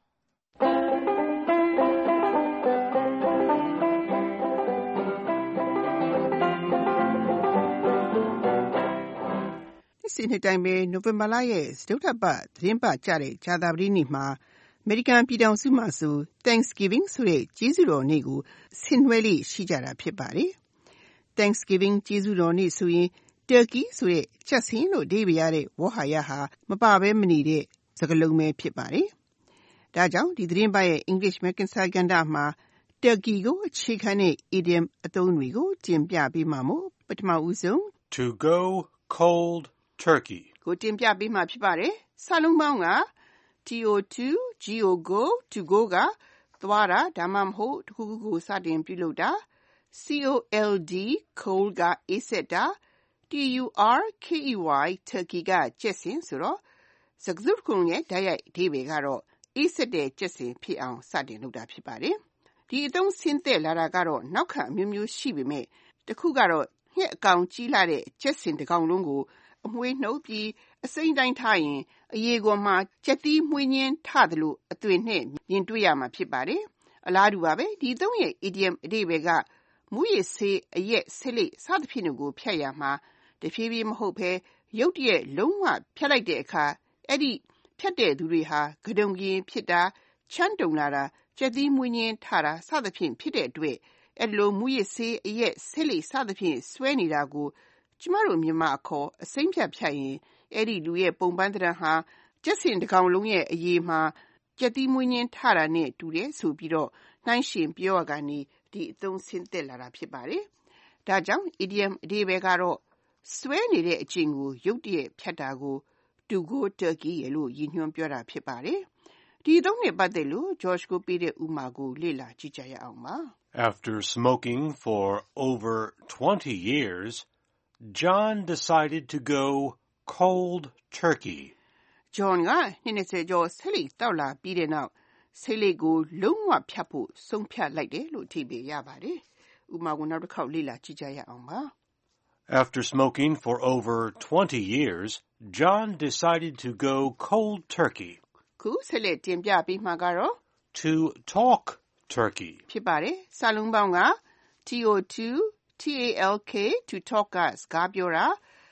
Speaker 11: စီနှစ်တိုင်းပဲနိုဝင်ဘာလရဲ့စတုတ္ထပတ်သတင်းပတ်ကြတဲ့ဂျာသာပတိနေ့မှာအမေရိကန်ပြည်ထောင်စုမှာဆို Thanksgiving ဆိုတဲ့ကျေးဇူးတော်နေ့ကိုဆင်နွှဲလေးရှိကြတာဖြစ်ပါတယ်။ Thanksgiving ကျေးဇူးတော်နေ့ဆိုရင် Turkey ဆိုတဲ့ချက်စင်းလို့အဓိပ္ပာယ်ရတဲ့ဝေါဟာရဟာမပါဘဲမနေတဲ့စကားလုံးပဲဖြစ်ပါတယ်။ဒါကြောင့်ဒီသတင်းပတ်ရဲ့ English Mercantile ကဏ္ဍမှာ Turkey ကိုအခြေခံတဲ့ idiom အသုံးတွေကိုတင်ပြပေးမှာမို့ပထမဦးဆုံး
Speaker 12: To go cold turkey
Speaker 11: ကိုတင်ပြပေးမှာဖြစ်ပါတယ်။စာလုံးပေါင်းက to to go to go ကသွားတာဒါမှမဟုတ်တစ်ခုခုကိုစတင်ပြုလုပ်တာ cold cold ကအေးဆက်တာ turkey turkey ကကျက်စင်ဆိုတော့စကားစုတစ်ခုလုံးရဲ့ဓာတ်ရိုက်အဓိပ္ပာယ်ကတော့အေးဆက်တဲ့ကျက်စင်ဖြစ်အောင်စတင်လုပ်တာဖြစ်ပါတယ်။ဒီအသုံးဆင်းသက်လာတာကတော့နောက်ခံအမျိုးမျိုးရှိပေမဲ့တစ်ခုကတော့ညှက်အကောင်ကြီးလာတဲ့ကျက်စင်တစ်ကောင်လုံးကိုအမွှေးနှုတ်ပြီးအစိမ့်တိုင်းထားရင်အရေခွန်မှာကြက်သီးမွှေးညင်းထသလိုအသွင်နဲ့မြင်တွေ့ရမှာဖြစ်ပါတယ်။အလားတူပါပဲဒီသုံးရဲ့ idiom အဓိပ္ပာယ်ကမူရစ်ဆေးအရက်ဆေးလိပ်စသဖြင့်ကိုဖြတ်ရမှာတဖြည်းဖြည်းမဟုတ်ဘဲရုတ်တရက်လုံးဝဖြတ်လိုက်တဲ့အခါအဲ့ဒီဖြတ်တဲ့သူတွေဟာကဒုံကရင်ဖြစ်တာချမ်းတုံလာတာကြက်သီးမွှေးညင်းထတာစသဖြင့်ဖြစ်တဲ့အတွက်အဲ့လိုမူရစ်ဆေးအရက်ဆေးလိပ်စသဖြင့်ဆွဲနေတာကိုကျမတို့မြန်မာအခေါ်အစိမ့်ဖြတ်ဖြတ်ရင်အဲ့ဒီလူရဲ့ပုံပန်းသဏ္ဍာန်ဟာကျက်စင်တစ်ကောင်လုံးရဲ့အရေးမှာကြက်သီးမွှေးညင်းထတာနဲ့တူတယ်ဆိုပြီးတော့နှိုင်းရှင်ပြောရကနေဒီအသုံးဆင်းသက်လာတာဖြစ်ပါတယ်။ဒါကြောင့် idiom အဓိပ္ပာယ်ကတော့ဆွဲနေတဲ့အချင်းကိုရုတ်တရက်ဖြတ်တာကို to go turkey ရဲ့လို့ရည်ညွှန်းပြောတာဖြစ်ပါတယ်။ဒီအသုံးနဲ့ပတ်သက်လို့ George ကိုပေးတဲ့ဥပမာကိုလေ့လာကြည့်ကြရအောင်ပါ
Speaker 12: ။ After smoking for over twenty years, John decided to go cold turkey.
Speaker 11: John ကနှစ်၂၀ကျော်ဆေးလိပ်တောက်လာပြီးတဲ့နောက်ဆေးလိပ်ကိုလုံးဝဖြတ်ဖို့ဆုံးဖြတ်လိုက်တယ်လို့အဓိပ္ပာယ်ရပါတယ်။ဥပမာကိုနောက်တစ်ခေါက်လေ့လာကြည့်ကြရအောင်ပါ
Speaker 12: ။ After smoking for over twenty years, John decided to go cold turkey.
Speaker 11: ခုဆက်လက်တင်ပြပေးမှာကတော့
Speaker 12: To talk turkey
Speaker 11: ဖြစ်ပါတယ်။စာလုံးပေါင်းက to talk to talk ကစကားပြောတာ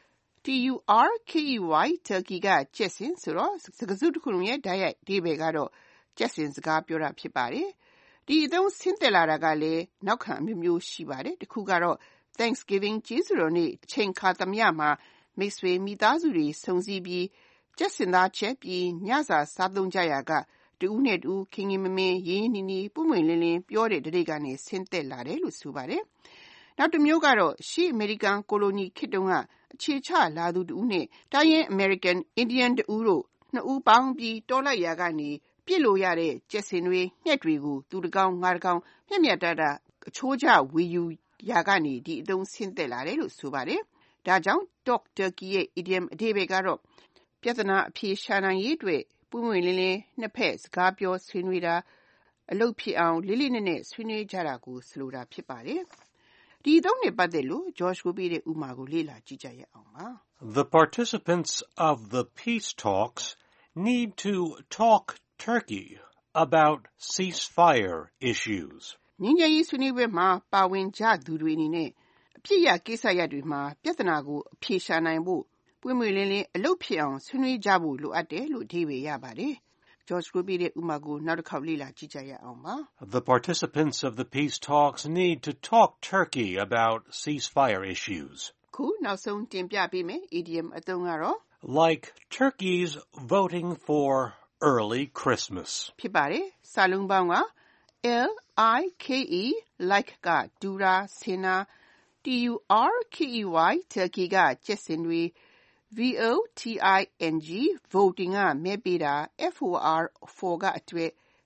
Speaker 11: turkey turkey ကကျက်စင်ဆိုတော့စကားစုတစ်ခုလုံးရဲ့ဓာတ်ရိုက်အဓိပ္ပာယ်ကတော့ကျက်စင်စကားပြောတာဖြစ်ပါတယ်။ဒီအသုံးဆင်းသက်လာတာကလည်းနောက်ခံအမျိုးမျိုးရှိပါတယ်။တစ်ခုကတော့ Thanksgiving ကျေးဇူးတော်နေ့အချိန်ခါသမယမှာမိတ်ဆွေမိသားစုတွေဆုံစည်းပြီးကျက်စင်သားချက်ပြီးညစာစားသုံးကြရာကတူးနဲ့တူးခင်ခင်မမင်းရင်းနီနီပွင့်ပွင့်လင်းလင်းပြောတဲ့တရိတ်ကနေဆင်းသက်လာတယ်လို့ဆိုပါတယ်။နောက်တစ်မျိုးကတော့ရှေ့အမေရိကန်ကိုလိုနီခေတ်တုန်းကအခြေချလာသူတူးနဲ့တိုင်းရင်းအမေရိကန်အင်ဒီယန်တူးတို့နှစ်ဦးပေါင်းပြီးတော်လိုက်ရာကနေပြစ်လို့ရတဲ့ကျက်စင်တွေငှက်တွေကိုသူတကောင်ငါတကောင်မျက်မျက်တတအချိုးကျဝေယူရာကနေဒီအသုံးဆင်းသက်လာတယ်လို့ဆိုပါတယ်။ဒါကြောင့် Talk Turkey ရဲ့ idiom အဓိပ္ပာယ်ကတော့ပြဿနာအဖြေရှာနိုင်ရေးအတွက်ပွင့်ပွင့်လင်းလင်းနှစ်ဖက်စကားပြောဆွေးနွေးတာအလုပ်ဖြစ်အောင်လေးလေးနက်နက်ဆွေးနွေးကြတာကိုဆိုလိုတာဖြစ်ပါတယ်။ဒီအသုံးနဲ့ပတ်သက်လို့ George ကိုပေးတဲ့ဥပမာကိုလေ့လာကြည့်ကြရအောင်ပါ။
Speaker 12: The participants of the peace talks need to talk Turkey about ceasefire issues.
Speaker 11: ငြိမ်းချမ်းရေးဆွေးနွေးပွဲမှာပါဝင်ကြသူတွေအနေနဲ့အဖြစ်ရကိစ္စရပ်တွေမှာပြဿနာကိုအဖြေရှာနိုင်ဖို့ပွင့်ပွင့်လင်းလင်းအလုပ်ဖြစ်အောင်ဆွေးနွေးကြဖို့လိုအပ်တယ်လို့အဓိပ္ပာယ်ရပါတယ်။ George ကိုပေးတဲ့ဥပမာကိုနောက်တစ်ခေါက်လေ့လာကြည့်ကြရအောင်ပါ။
Speaker 12: The participants of the peace talks need to talk Turkey about ceasefire issues.
Speaker 11: ခုနောက်ဆုံးတင်ပြပေးမယ် idiom အသုံးကတော့
Speaker 12: Like turkeys voting for early Christmas.
Speaker 11: ဖြစ်ပါတယ်။စာလုံးပေါင်းက L I K E like ကဒူရာဆင်နာ T U R K E Y turkey ကကျက်စင်တွေ V O T I N G voting ကမဲပေးတာ F O R for ကအတွက်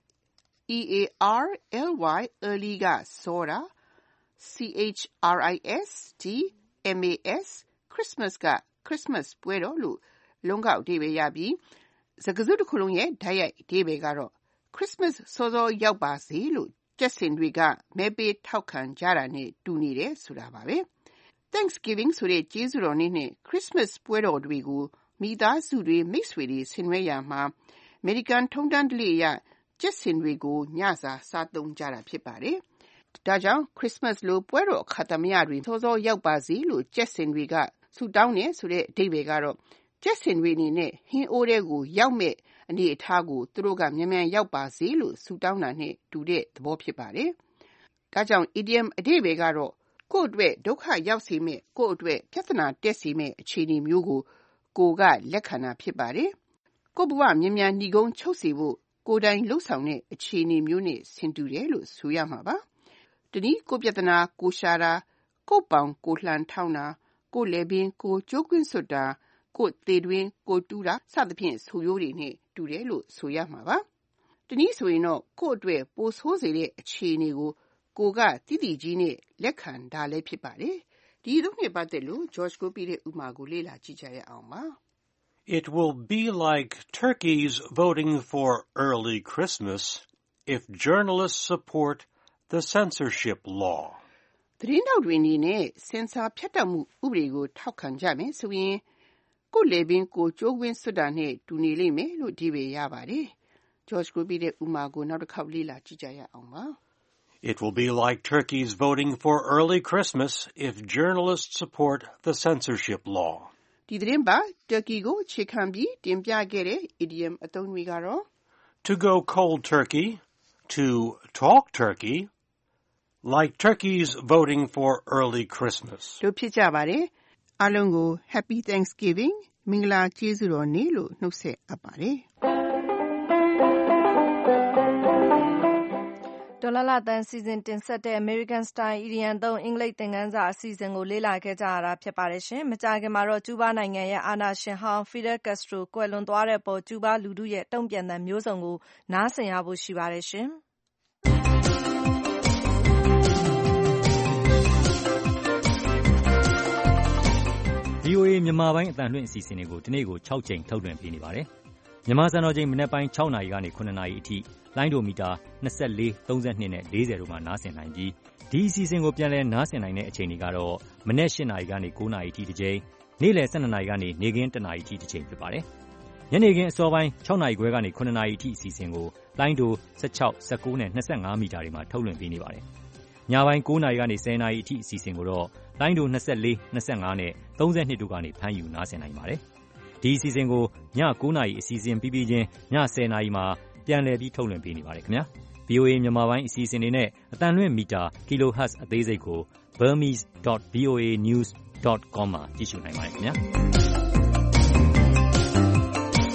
Speaker 11: E A R L Y early ကစောတာ C H R I S T M A S Christmas က Christmas ပွဲတော်လို့လုံးကောက်အဓိပ္ပာယ်ရပြီးစကားစုတစ်ခုလုံးရဲ့တိုက်ရိုက်အဓိပ္ပာယ်ကတော့ Christmas စောစောရောက်ပါစေလို့ကျက်စင်တွေကမဲပေးထောက်ခံကြတာနဲ့တူနေတယ်ဆိုတာပါပဲ။ Thanksgiving ဆိုတဲ့ကျေးဇူးတော်နေ့နဲ့ Christmas ပွဲတော်တွေကိုမိသားစုတွေမိတ်ဆွေတွေဆင်နွှဲရမှာ American ထုံးတမ်းဓလေ့အရကျက်စင်တွေကိုညစာစားသုံးကြတာဖြစ်ပါတယ်။ဒါကြောင့် Christmas လိုပွဲတော်အခါသမယတွေစောစောရောက်ပါစေလို့ကျက်စင်တွေကဆုတောင်းတယ်ဆိုတဲ့အဓိပ္ပာယ်ကတော့ကျက်စင်တွေအနေနဲ့ဟင်းအိုးတွေကိုရောက်မဲ့အနေအထားကိုသူတို့ကမြန်မြန်ရောက်ပါစေလို့ဆုတောင်းတာနဲ့တူတဲ့သဘောဖြစ်ပါတယ်။ဒါကြောင့် idiom အဓိပ္ပာယ်ကတော့ကိုယ့်အတွက်ဒုက္ခရောက်စေမဲ့ကိုယ့်အတွက်ပြဿနာတက်စေမဲ့အခြေအနေမျိုးကိုကိုယ်ကလက်ခံတာဖြစ်ပါတယ်။ကိုယ့်ဘဝမြန်မြန်ညီကုန်းချုပ်စေဖို့ကိုယ်တိုင်လှုပ်ဆောင်တဲ့အခြေအနေမျိုးနဲ့ဆင်တူတယ်လို့ဆိုရမှာပါ။တနည်းကိုယ့်ပြဿနာကိုရှာတာကိုယ့်ပေါင်ကိုလှန်ထောင်းတာကိုယ့်လည်းပင်ကိုကြိုးကွင်းစွတ်တာကိုယ်သေးတွင်ကိုတူးတာစသဖြင့်ဆိုရိုးတွေနဲ့တူတယ်လို့ဆိုရမှာပါ။တနည်းဆိုရင်တော့ကိုယ့်အတွက်ပိုဆိုးစေတဲ့အခြေအနေကိုကိုကတိတိကြီးနဲ့လက်ခံတာလည်းဖြစ်ပါတယ်။ဒီလိုနဲ့ပတ်သက်လို့ George ကိုပြတဲ့ဥပမာကိုလေ့လာကြည့်ကြရအောင်ပါ။
Speaker 12: It will be like turkeys voting for early Christmas if journalists support the censorship law.
Speaker 11: သတင်းတောက်တွေအနေနဲ့ဆင်ဆာဖြတ်တောက်မှုဥပဒေကိုထောက်ခံကြမယ်ဆိုရင်ကိုလေပင်ကိုကြိုးကွင်းစွတ်တာနဲ့တူနေလိမ့်မယ်လို့ဒီပဲရပါတယ်။ George ကိုပြတဲ့ဥပမာကိုနောက်တစ်ခေါက်လေ့လာကြည့်ကြရအောင်ပါ။
Speaker 12: It will be like turkeys voting for early Christmas if journalists support the censorship law.
Speaker 11: ဒီသတင်းပါ turkey ကိုအခြေခံပြီးတင်ပြခဲ့တဲ့ idiom အသုံးတွေကတော့
Speaker 12: To go cold turkey, to talk turkey, like turkeys voting for early Christmas.
Speaker 11: တို့ဖြစ်ကြပါတယ်။အားလုံးကို Happy Thanksgiving မင်္ဂလာကျေးဇူးတော်နေ့လို့နှုတ်ဆက်အပ်ပါတယ်။
Speaker 2: ဒေါ်လာလာတန်စီစဉ်တင်ဆက်တဲ့ American Style Idiom သုံးအင်္ဂလိပ်သင်ခန်းစာအစီအစဉ်ကိုလေ့လာခဲ့ကြရတာဖြစ်ပါတယ်ရှင်။မကြာခင်မှာတော့ကျူးဘားနိုင်ငံရဲ့အာဏာရှင်ဟောင်း Fidel Castro ကွယ်လွန်သွားတဲ့အပေါ်ကျူးဘားလူထုရဲ့တုံ့ပြန်သံမျိုးစုံကိုနားဆင်ရဖို့ရှိပါတယ်ရှင်။
Speaker 10: V O A မြန်မာပိုင်းအသံလွှင့်အစီအစဉ်တွေကိုဒီနေ့ကို၆ကြိမ်ထုတ်လွှင့်ပေးနေပါတယ်။မြန်မာစံတော်ချိန်မနက်ပိုင်း၆နာရီကနေ၇နာရီအထိလိုင်းဒိုမီတာ၂၄၊၃၂နဲ့၄၀တို့မှာနားဆင်နိုင်ပြီးဒီအစီအစဉ်ကိုပြန်လည်နားဆင်နိုင်တဲ့အချိန်တွေကတော့မနက်၈နာရီကနေ၉နာရီအထိတစ်ကြိမ်နေ့လယ်၁၂နာရီကနေနေ့ခင်း၁နာရီအထိတစ်ကြိမ်ဖြစ်ပါတယ်။ညနေခင်းအစောပိုင်း၆နာရီခွဲကနေ၇နာရီအထိအစီအစဉ်ကိုလိုင်းဒို၁၆၊၁၉နဲ့၂၅မီတာတွေမှာထုတ်လွှင့်ပေးနေပါတယ်။ညပိုင်း၉နာရီကနေ၁၀နာရီအထိအစီအစဉ်ကိုတော့လိုင်းဒို၂၄၊၂၅နဲ့၃၂တို့ကနေဖမ်းယူနားဆင်နိုင်ပါတယ်။ဒီအစီအစဉ်ကိုည၉နာရီအစီအစဉ်ပြီးပြီးချင်းည၁၀နာရီမှာပြန်လည်ပြီးထုတ်လွှင့်ပေးနေပါတယ်ခင်ဗျာ။ V O A မြန်မာပိုင်းအစီအစဉ်တွေနဲ့အသံလွှင့်မီတာ kilohertz အသေးစိတ်ကို burmese dot voa news dot com မှာကြည့်ရှုနိုင်ပါတယ်ခင်ဗျာ။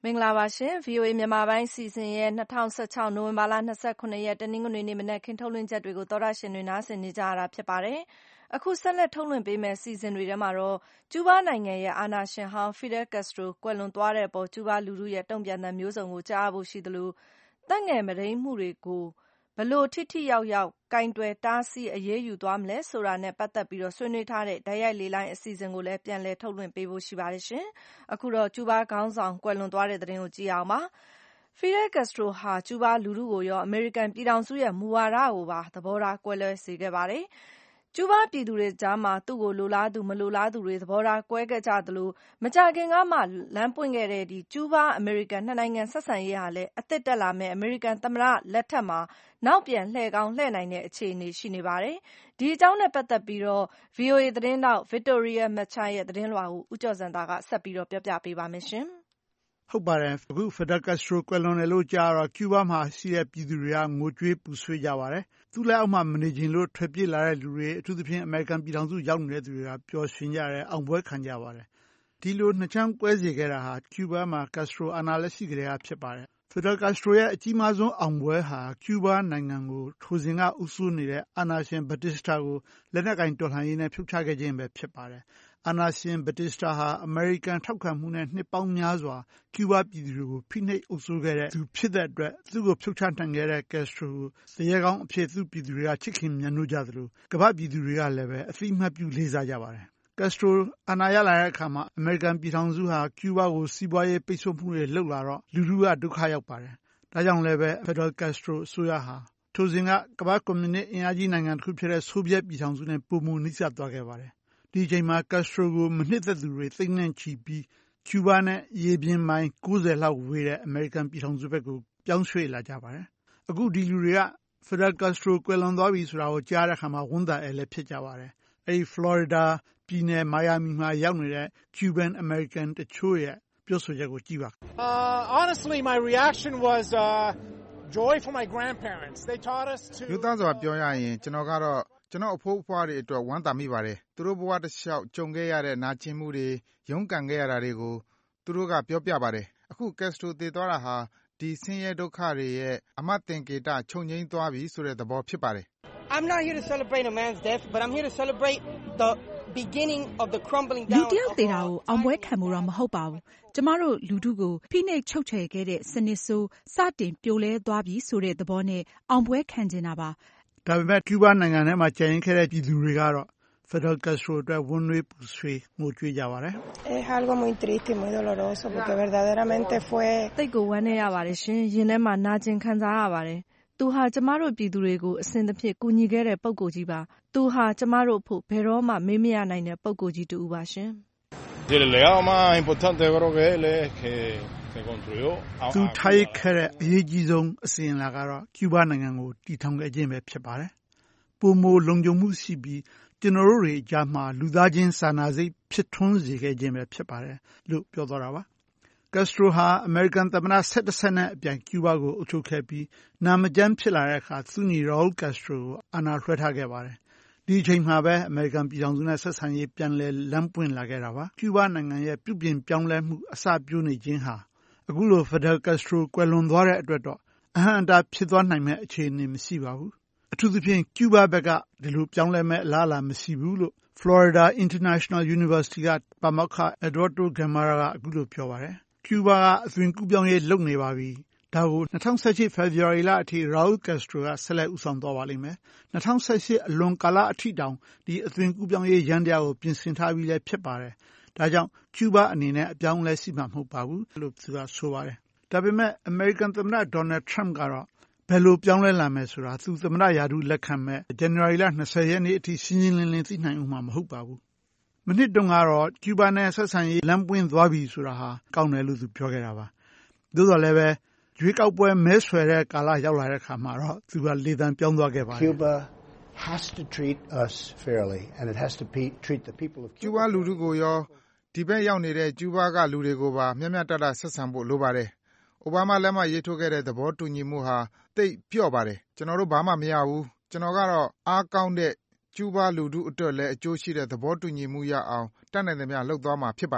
Speaker 2: မင်္ဂလာပါရှင် ဗွီအိုအေ မြန်မာပိုင်းအစီအစဉ်ရဲ့၂၀၁၆နိုဝင်ဘာလ၂၇ရက်တနင်္ဂနွေနေ့မနက်ခင်းထုတ်လွှင့်ချက်တွေကိုသောတရှင်တွေနားဆင်နေကြရတာဖြစ်ပါတယ်။အခုဆက်လက်ထုတ်လွှင့်ပေးမယ့်အစီအစဉ်တွေထဲမှာတော့ကျူးဘားနိုင်ငံရဲ့အာဏာရှင်ဟောင်း Fidel Castro ကွယ်လွန်သွားတဲ့အပေါ်ကျူးဘားလူထုရဲ့တုံ့ပြန်သံမျိုးစုံကိုကြားရဖို့ရှိသလိုသက်ငယ်မုဒိမ်းမှုတွေကိုဘယ်လိုထိထိရောက်ရောက်ကိုင်တွယ်တားဆီးအရေးယူသွားမလဲဆိုတာနဲ့ပတ်သက်ပြီးဆွေးနွေးထားတဲ့တိုက်ရိုက်လေလိုင်းအစီအစဉ်ကိုလည်းပြန်လည်ထုတ်လွှင့်ပေးဖို့ရှိပါတယ်ရှင်။အခုတော့ကျူးဘားခေါင်းဆောင်ကွယ်လွန်သွားတဲ့သတင်းကိုကြည့်အောင်ပါ။ Fidel Castro ဟာကျူးဘားလူထုကိုရောအမေရိကန်ပြည်ထောင်စုရဲ့မူဝါဒကိုပါသဘောထားကွဲလွဲစေခဲ့ပါတယ်။ကျူးဘားပြည်သူတွေကြားမှာသူ့ကိုလိုလားသူမလိုလားသူတွေသဘောထားကွဲခဲ့ကြသလိုမကြာခင်ကမှလမ်းပွင့်ခဲ့တဲ့ကျူးဘားအမေရိကန်နှစ်နိုင်ငံဆက်ဆံရေးဟာလည်းအသစ်တက်လာမယ့်အမေရိကန်သမ္မတလက်ထက်မှာနောက်ပြန်လှည့်ကောင်းလှည့်နိုင်တဲ့အခြေအနေရှိနေပါတယ်။ဒီအကြောင်းနဲ့ပတ်သက်ပြီးတော့ ဗွီအိုအေသတင်းထောက် Victoria Matcha ရဲ့သတင်းလွှာကိုဦးကျော်ဇံသာကဆက်ပြီးတော့ပြောပြပေးပါမယ်ရှင်။
Speaker 13: ဟုတ်ပါတယ်အခု Fidel Castro ကွယ်လွန်တယ်လို့ကြားတော့ကျူးဘားမှာရှိတဲ့ပြည်သူတွေကငိုကြွေးပူဆွေးကြပါတယ်။သူ့လက်အောက်မှာမနေချင်လို့ထွက်ပြေးလာတဲ့လူတွေအထူးသဖြင့်အမေရိကန်ပြည်ထောင်စုရောက်နေတဲ့သူတွေကပျော်ရွှင်ကြတယ်အောင်ပွဲခံကြပါတယ်။ဒီလိုနှစ်ချမ်းကွဲစေခဲ့တာဟာကျူးဘားမှာ Castro အာဏာလက်ရှိကတည်းကဖြစ်ပါတယ်။ Fidel Castro ရဲ့အကြီးမားဆုံးအောင်ပွဲဟာကျူးဘားနိုင်ငံကိုထိုစဉ်ကဦးစိုးနေတဲ့အာဏာရှင် Batista ကိုလက်နက်ကင်တော်လှန်ရေးနဲ့ဖြုတ်ချခဲ့ခြင်းပဲဖြစ်ပါတယ်။အာဏာရှင် Batista ဟာအမေရိကန်ထောက်ခံမှုနဲ့နှစ်ပေါင်းများစွာကျူးဘားပြည်သူတွေကိုဖိနှိပ်အုပ်စိုးခဲ့တဲ့သူဖြစ်တဲ့အတွက်သူ့ကိုဖြုတ်ချနိုင်ခဲ့တဲ့ Castro ကိုသူရဲကောင်းအဖြစ်သူ့ပြည်သူတွေကချစ်ခင်မြတ်နိုးကြသလိုကမ္ဘာ့ပြည်သူတွေကလည်းပဲအသိအမှတ်ပြုလေးစားကြပါတယ်။ Castro အာဏာရလာတဲ့အခါမှာအမေရိကန်ပြည်ထောင်စုဟာကျူးဘားကိုစီးပွားရေးပိတ်ဆို့မှုတွေလုပ်လာတော့လူထုကဒုက္ခရောက်ပါတယ်။ဒါကြောင့်လည်းပဲ Fidel Castro အစိုးရဟာထိုစဉ်ကကမ္ဘာ့ကွန်မြူနစ်အင်အားကြီးနိုင်ငံတစ်ခုဖြစ်တဲ့ဆိုဗီယက်ပြည်ထောင်စုနဲ့ပိုမိုနီးစပ်သွားခဲ့ပါတယ်။ဒီအချိန်မှာ Castro ကိုမနှစ်သက်သူတွေသိန်းနဲ့ချီပြီးကျူးဘားနဲ့ရေပြင်မိုင်၉၀လောက်ဝေးတဲ့အမေရိကန်ပြည်ထောင်စုဘက်ကိုပြောင်းရွှေ့လာကြပါတယ်။အခုဒီလူတွေက Fidel Castro ကွယ်လွန်သွားပြီဆိုတာကိုကြားတဲ့အခါမှာဝမ်းသာအဲလည်းဖြစ်ကြပါတယ်။အဲဒီ Florida ပြည်နယ်မိုင်ယာမီမှာရောက်နေတဲ့ Cuban American တချို့ရဲ့ပြောဆိုချက်ကိုကြည့်ပါ။
Speaker 14: Uh honestly my reaction was uh joy for my grandparents. They taught us to
Speaker 5: ရိုးသားစွာပြောရရင်ကျွန်တော်ကတော့ကျွန်တော်အဖိုးအဖွားတွေအတွက်ဝမ်းသာမိပါတယ်။သူတို့ဘဝတစ်လျှောက်ကြုံခဲ့ရတဲ့နာကျင်မှုတွေရုန်းကန်ခဲ့ရတာတွေကိုသူတို့ကပြောပြပါတယ်။အခု Castro သေသွားတာဟာဒီဆင်းရဲဒုက္ခတွေရဲ့အမတ်သင်္ကေတချုပ်ငြိမ်းသွားပြီဆိုတဲ့သဘောဖြစ်ပါတယ်။
Speaker 15: I'm not here to celebrate a man's death, but I'm here to celebrate the beginning of the crumbling down.
Speaker 7: လူတယောက်သေတာကိုအောင်ပွဲခံမှုတော့မဟုတ်ပါဘူး။ကျမတို့လူထုကိုဖိနှိပ်ချုပ်ချယ်ခဲ့တဲ့စနစ်ဆိုးစတင်ပြိုလဲသွားပြီဆိုတဲ့သဘောနဲ့အောင်ပွဲခံချင်တာပါ
Speaker 13: ။ဒါပေမဲ့ကျူးဘားနိုင်ငံထဲမှာကျန်ရင်းခဲ့တဲ့ပြည်သူတွေကတော့Fidel Castro အတွက်ဝမ်းနည်းပူဆွေးငိုကြွေးကြပါတယ်။
Speaker 15: Es algo muy triste y muy doloroso porque verdaderamente fue
Speaker 2: တိတ်ကိုဝမ်းနည်းရပါတယ်ရှင်။ရင်ထဲမှာနာကျင်ခံစားရပါတယ်။သူဟာကျမတို့ပြည်သူတွေကိုအစဉ်သဖြင့်ကူညီခဲ့တဲ့ပုဂ္ဂိုလ်ကြီးပါ။သူဟာကျမတို့အဖို့ဘယ်တော့မှမေ့မရနိုင်တဲ့ပုဂ္ဂိုလ်ကြီးတူပါရှင်။
Speaker 16: El legado más importante creo que él es que se construyó
Speaker 13: သူထားရခဲ့တဲ့အရေးကြီးဆုံးအစဉ်အလာကတော့ကျူးဘားနိုင်ငံကိုတည်ထောင်ခဲ့ခြင်းပဲဖြစ်ပါတယ်။ပုံမိုလုံခြုံမှုရှိပြီးကျွန်တော်တို့တွေအကြားမှာလူသားချင်းစာနာစိတ်ဖြစ်ထွန်းစေခဲ့ခြင်းပဲဖြစ်ပါတယ်လို့ပြောသွားတာပါ။ Castro ဟာအမေရိကန်သမ္မတ၁၁ဆက်နဲ့အပြိုင်ကျူးဘားကိုအုပ်ချုပ်ခဲ့ပြီးနာမကျန်းဖြစ်လာတဲ့အခါသူ့ညီ Raul Castro ကိုအာဏာလွှဲထားခဲ့ပါတယ်။ဒီအချိန်မှာပဲအမေရိကန်ပြည်ထောင်စုနဲ့ဆက်ဆံရေးပြန်လည်လမ်းပွင့်လာခဲ့တာပါ။ကျူးဘားနိုင်ငံရဲ့ပြုပြင်ပြောင်းလဲမှုအစပျိုးနေခြင်းဟာအခုလို Fidel Castro ကွယ်လွန်သွားတဲ့အတွက်တော့အဟန့်အတားဖြစ်သွားနိုင်မယ့်အခြေအနေမရှိပါဘူး။အထူးသဖြင့်ကျူးဘားဘက်ကဒီလိုပြောင်းလဲမဲ့အလားအလာမရှိဘူးလို့ Florida International University ကပါမောက္ခ Eduardo Guimara ကအခုလိုပြောပါတယ်။ကျူးဘားကအသွင်ကူးပြောင်းရေးလုပ်နေပါပြီ။ဒါကို၂၀၁၈ ဖေဖော်ဝါရီလအထိ Raul Castro ကဆက်လက်ဦးဆောင်သွားပါလိမ့်မယ်။၂၀၁၈အလွန်ကာလအထိတောင်ဒီအသွင်ကူးပြောင်းရေးယန္တရားကိုပြင်ဆင်ထားပြီးလည်းဖြစ်ပါတယ်။ဒါကြောင့်ကျူးဘားအနေနဲ့အပြောင်းအလဲရှိမှာမဟုတ်ပါဘူးလို့သူကဆိုပါတယ်။ဒါပေမဲ့အမေရိကန်သမ္မတ Donald Trump ကတော့ဘယ်လိုပြောင်းလဲလာမယ်ဆိုတာသူသမ္မတရာထူးလက်ခံမဲ့ဇန်နဝါရီလ၂၀ရက်နေ့အထိရှင်းရှင်းလင်းလင်းသိနိုင်ဦးမှာမဟုတ်ပါဘူး။မနှစ်တုန်းကတော့ကျူးဘားနဲ့ဆက်ဆံရေးလမ်းပွင့်သွားပြီဆိုတာဟာကောင်းတယ်လို့သူပြောခဲ့တာပါ။သို့တော်လည်းပဲရွေးကောက်ပွဲမဲဆွယ်တဲ့ကာလရောက်လာတဲ့အခါမှာတော့သူကလေသံပြောင်းသွားခဲ့ပါတယ်။
Speaker 17: Cuba has to treat us fairly and it has to treat the people of Cuba.
Speaker 5: ကျူးဘားလူထုကိုရောဒီဘက်ရောက်နေတဲ့ကျူးဘားကလူတွေကိုပါမျှမျှတတဆက်ဆံဖို့လိုပါတယ်။အိုဘားမားလက်မှတ်ရေးထိုးခဲ့တဲ့သဘောတူညီမှုဟာသိပ်ပျော့ပါတယ်။ကျွန်တော်တို့ဘာမှမရဘူး။ကျွန်တော်ကတော့အားကောင်းတဲ့ကျူးဘားလူထုအတွက်လည်းအကျိုးရှိတဲ့သဘောတူညီမှုရအောင်တတ်နိုင်သမျှလုပ်သွားမှာဖြစ်ပါတယ်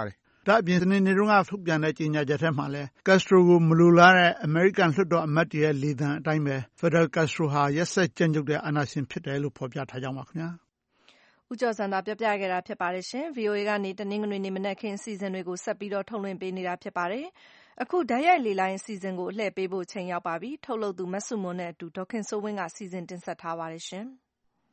Speaker 13: ဒါအပြင်စနေနေ့တုန်းကထုတ်ပြန်တဲ့ကြေညာချက်ထဲမှာလည်း Castro ကိုမလိုလားတဲ့အမေရိကန်လွှတ်တော်အမတ်တွေရဲ့လေသံအတိုင်းပဲ Fidel Castro ဟာရက်စက်ကြမ်းကြုတ်တဲ့အာဏာရှင်ဖြစ်တယ်လို့ဖော်ပြထားကြောင်းပါခင်ဗျာ
Speaker 2: ။ဦးကျော်စံသာပြောပြခဲ့တာဖြစ်ပါတယ်ရှင်။ ဗွီအိုအေကနေတနင်္ဂနွေနေ့မနက်ခင်းအစီအစဉ်တွေကိုဆက်ပြီးတော့ထုတ်လွှင့်ပေးနေတာဖြစ်ပါတယ်။အခုဓာတ်ရိုက်လေလိုင်းအစီအစဉ်ကိုအလှည့်ပေးဖို့ချိန်ရောက်ပါပြီ။ထုတ်လုပ်သူမဆုမွန်နဲ့အတူဒေါခင်စိုးဝင်းကစီစဉ်တင်ဆက်ထားပါတယ်ရှင်။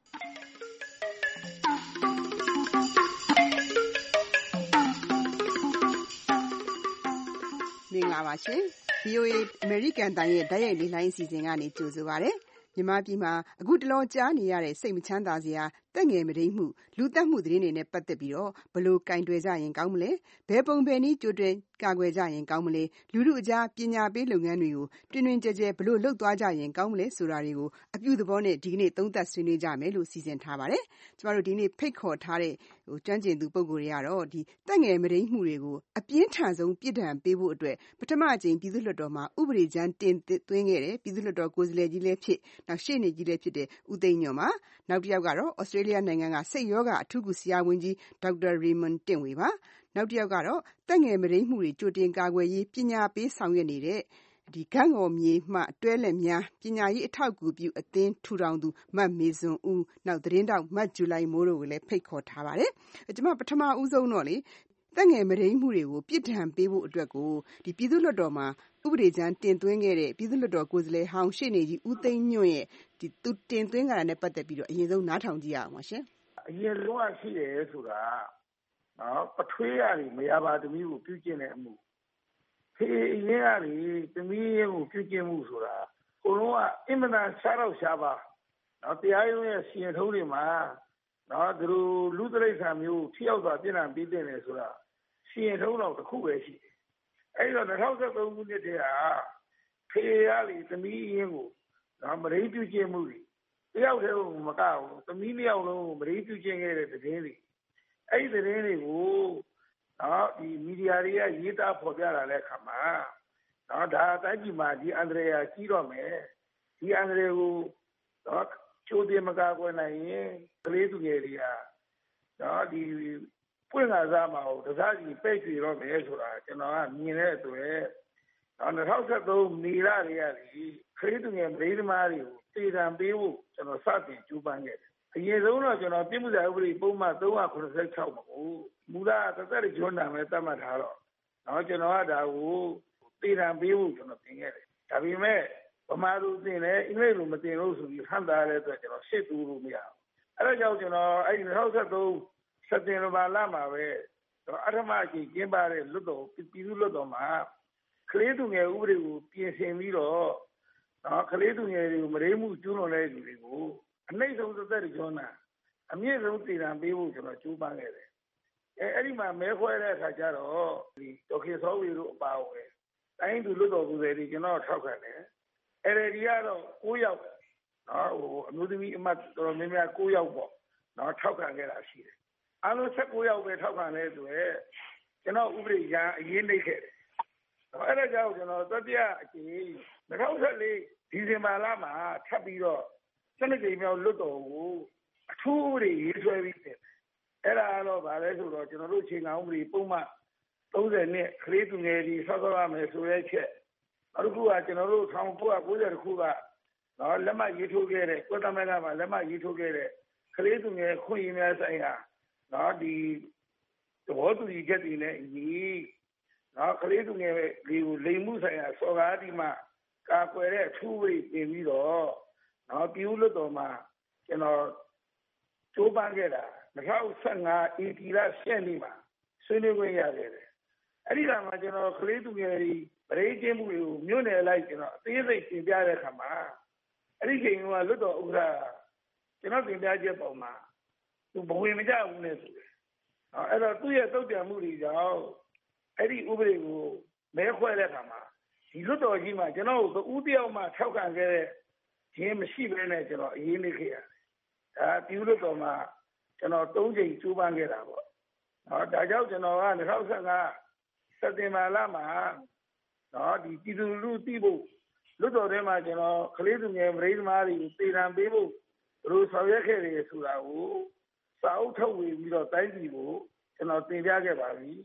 Speaker 11: မင်္ဂလာပါရှင်။ ဗွီအိုအေအမေရိကန်အသံရဲ့ဓာတ်ရိုက်လေ့လာရေးအစီအစဉ်ကနေကြိုဆိုပါရစေ။မြန်မာပြည်မှာအခုတလောကြားနေရတဲ့စိတ်မချမ်းသာစရာသက်ငယ်မုဒိမ်းမှုလူသတ်မှုသတင်းတွေနဲ့ပတ်သက်ပြီးတော့ဘယ်လိုကင်တွယ်ကြရင်ကောင်းမလဲ။ဘယ်ပုံဘယ်နည်းကြိုတင်ကာကွယ်ကြရင်ကောင်းမလဲ။လူထုအကြားပညာပေးလုပ်ငန်းတွေကိုတွင်တွင်ကျယ်ကျယ်ဘယ်လိုလုပ်သွားကြရင်ကောင်းမလဲဆိုတာတွေကိုအပြုသဘောနဲ့ဒီကနေ့သုံးသပ်ဆွေးနွေးကြမယ်လို့စီစဉ်ထားပါတယ်။ကျမတို့ဒီနေ့ဖိတ်ခေါ်ထားတဲ့ဟိုကျွမ်းကျင်သူပုဂ္ဂိုလ်တွေကတော့ဒီသက်ငယ်မုဒိမ်းမှုတွေကိုအပြင်းထန်ဆုံးပြစ်ဒဏ်ပေးဖို့အတွက်ပထမအကြိမ်ပြည်သူ့လွှတ်တော်မှာဥပဒေကြမ်းတင်သွင်းခဲ့တယ်ပြည်သူ့လွှတ်တော်ကိုယ်စားလှယ်ကြီးလည်းဖြစ်နောက်ရှေ့နေကြီးလည်းဖြစ်တဲ့ဦးသိန်းညွန့်ပါနောက်တစ်ယောက်ကတော့ဩစတြေးလျနိုင်ငံကစိတ်ရောဂါအထူးကုဆရာဝန်ကြီးဒေါက်တာရေမွန်တင့်ဝေပါနောက်တစ်ယောက်ကတော့သက်ငယ်မုဒိမ်းမှုတွေကြိုတင်ကာကွယ်ရေးပညာပေးဆောင်ရွက်နေတဲ့ဒီကန့်ကော်မြေမှအတွဲလက်များပညာရေးအထောက်အကူပြုအသင်းထူထောင်သူမတ်မေစွန်ဦးနောက်သတင်းတောက်မတ်ဂျူလိုက်မိုးတို့ကိုလည်းဖိတ်ခေါ်ထားပါတယ်။ကျွန်မပထမဦးဆုံးတော့လေသက်ငယ်မုဒိမ်းမှုတွေကိုပြစ်ဒဏ်ပေးဖို့အတွက်ကိုဒီပြည်သူ့လွှတ်တော်မှာဥပဒေကြမ်းတင်သွင်းခဲ့တဲ့ပြည်သူ့လွှတ်တော်ကိုယ်စားလှယ်ဟောင်းရှေ့နေကြီးဦးသိန်းညွန့်ရဲ့ဒီသူတင်သွင်းကြတာနဲ့ပတ်သက်ပြီးတော့အရင်ဆုံးနားထောင်ကြည့်ရအောင်ပါရှင်
Speaker 18: ။အရင်လုံးဝရှိတယ်ဆိုတာနော်ပထွေးရည်မရပါသမီးကိုပြုကျင့်တဲ့အမှုဖေးအရင်ကလေသမီးကိုပြုကျင့်မှုဆိုတာကိုလုံးကအင်မတန်ရှားတော့ရှားပါနော်တရားရုံးရဲ့စီရင်ထုံးတွေမှာနော်သူတို့လူတရိษံမျိုးထိရောက်စွာပြည်နံပြီးတင်တယ်ဆိုတာစီရင်ထုံးတော့တစ်ခုပဲရှိတယ်အဲ့တော့၂၀၁၃ခုနှစ်တည်းဟာဖေးရည်သမီးရင်ကိုနော်မရိပြုကျင့်မှုတွေတယောက်တည်းကိုမကဘူးသမီးနှစ်ယောက်လုံးကိုမရိပြုကျင့်ခဲ့တဲ့သတင်းတွေအဲ့ဒီသတင်းတွေကိုနော်ဒီမီဒီယာတွေကရေးသားဖော်ပြလာတဲ့အခါမှာနော်ဒါတိုင်းပြည်မှာဒီအန္တရာယ်ကြီးတော့မယ်ဒီအန္တရာယ်ကိုနော်ချိုးတင်မကာကွယ်နိုင်ရင်ကလေးသူငယ်တွေကနော်ဒီပွင့်လာစားမှာတစားကြီးပဲ့ချွေတော့မယ်ဆိုတာကျွန်တော်ကမြင်တဲ့အတွက်နော်၂၀၁၃မေလတွေကလေကလေးသူငယ်မိန်းသမားတွေကိုတေတံပေးဖို့ကျွန်တော်စတင်ကြိုးပမ်းခဲ့တယ်အရင်ဆုံးတော့ကျွန်တော်ပြည်မှုဆိုင်ဥပဒေပုံမှန်၃၇၆မှာကိုမူလသတ်သက်ကျွန်းနာမဲ့သတ်မှတ်ထားတော့နော်ကျွန်တော်ကဒါကိုတေတံပေးဖို့ကျွန်တော်ပြင်ခဲ့တယ်ဒါပေမဲ့ဗမာလူတင်တယ်အင်္ဂလိပ်လိုမတင်လို့ဆိုပြီးဟန်တာတဲ့အတွက်ကျွန်တော်ရှစ်တူလို့မရဘူးအဲ့ဒါကြောင့်ကျွန်တော်အဲ့ဒီ၂၀၁၃စက်တင်ဘာလမှာပဲအထမအကြီးကျင်းပတဲ့လွတ်တော်ပြည်သူ့လွတ်တော်မှာကလေးသူငယ်ဥပဒေကိုပြင်ဆင်ပြီးတော့နော်ကလေးသူငယ်တွေကိုမရိမှုကျူးလွန်တဲ့လူတွေကိုအနှိမ့်ဆုံးသက်သက်ကျွန်းတာအမြင့်ဆုံးတည်တံပေးဖို့ကျွန်တော်ကြိုးပမ်းခဲ့တယ်အဲအဲ့ဒီမှာမဲခွဲတဲ့အခါကျတော့ဒီဒေါက်ခင်စောဝေတို့အပါအဝင်တိုင်းသူလွတ်တော်ကိုယ်စားလှယ်တွေကျွန်တော်ထောက်ခံတယ်အဲ့ဒီကတော့၉ယောက်နော်ဟိုအမျိုးသမီးအမတ်တော်တော်များများ၉ယောက်ပေါ့နော်ထောက်ခံခဲ့တာရှိတယ်အားလုံး၁၉ယောက်ပဲထောက်ခံတဲ့အတွက်ကျွန်တော်ဥပဒေရာအရေးနှိပ်ခဲ့တယ်အဲ့ဒါကြောင့်ကျွန်တော်တတိယအကြိမ်၂၀၁၄ဒီဇင်ဘာလမှာထပ်ပြီးတော့စနစ်ကြိမ်မြောက်လွတ်တော်ကိုအထူးဥပဒေရေးဆွဲပြီးတယ်အဲ့ဒါတော့ဗာလဲဆိုတော့ကျွန်တော်တို့ချိန်ကောင်ဥပဒေပုံမှန်၃၀နှစ်ကလေးသူငယ်တွေဆောက်ဆောက်ရမယ်ဆိုတဲ့ချက်နောက်တစ်ခုကကျွန်တော်တို့၁၉၉၀ခုကနော်လက်မှတ်ရေးထိုးခဲ့တဲ့ကွတ်တမဲကမှာလက်မှတ်ရေးထိုးခဲ့တဲ့ကလေးသူငယ်ခွင့်ရများဆိုင်ရာနော်ဒီသဘောတူညီချက်တွေနဲ့ညီနော်ကလေးသူငယ်တွေကိုလိမ်မှုဆိုင်ရာစော်ကားဒီမှာကာကွယ်တဲ့အထူးဝိပြင်ပြီးတော့နော်ပြည်ဦးလွတ်တော်မှာကျွန်တော်ကျိုးပန်းခဲ့တာ၂၀၁၅ဧပြီလ၈ရက်နေ့မှာဆွေးနွေးခွင့်ရခဲ့တယ်အဲ့ဒီကမှာကျွန်တော်ကလေးသူငယ်တွေဗရိတ်ကျင်းမှုတွေကိုမြို့နယ်လိုက်ကျွန်တော်အသေးစိတ်ပြင်ပြတဲ့အခါမှာအဲ့ဒီချိန်ကလွတ်တော်ဥက္ကဋ္ဌကျွန်တော်ပြင်ပြချက်ပုံမှာသူဘဝင်မကြဘူးနဲ့ဆိုတယ်အဲ့တော့သူ့ရဲ့တုတ်ပြန်မှုတွေကြောင့်အဲ့ဒီဥပဒေကိုမဲခွဲတဲ့အခါမှာဒီလွတ်တော်ကြီးမှာကျွန်တော်တို့ဦးတယောက်မှထောက်ခံခဲ့တဲ့ခြင်းမရှိဘဲနဲ့ကျွန်တော်အရေးနေခဲ့ရတယ်ဒါပြည်လွတ်တော်မှာကျွန်တော်၃ချိန်ကျိုးပန်းခဲ့တာပေါ့နော်ဒါကြောင့်ကျွန်တော်က၂၀၁၅စက်တင်ဘာလမှာနော်ဒီပြည်သူလူထုသိဖို့လွတ်တော်ထဲမှာကျွန်တော်ကလေးသူငယ်မရိသမားတွေကိုတည်တံပေးဖို့ဘယ်လိုဆောင်ရွက်ခဲ့တယ်ဆိုတာကိုစာအုပ်ထုတ်ဝေပြီးတော့တိုင်းပြည်ကိုကျွန်တော်တင်ပြခဲ့ပါပြီ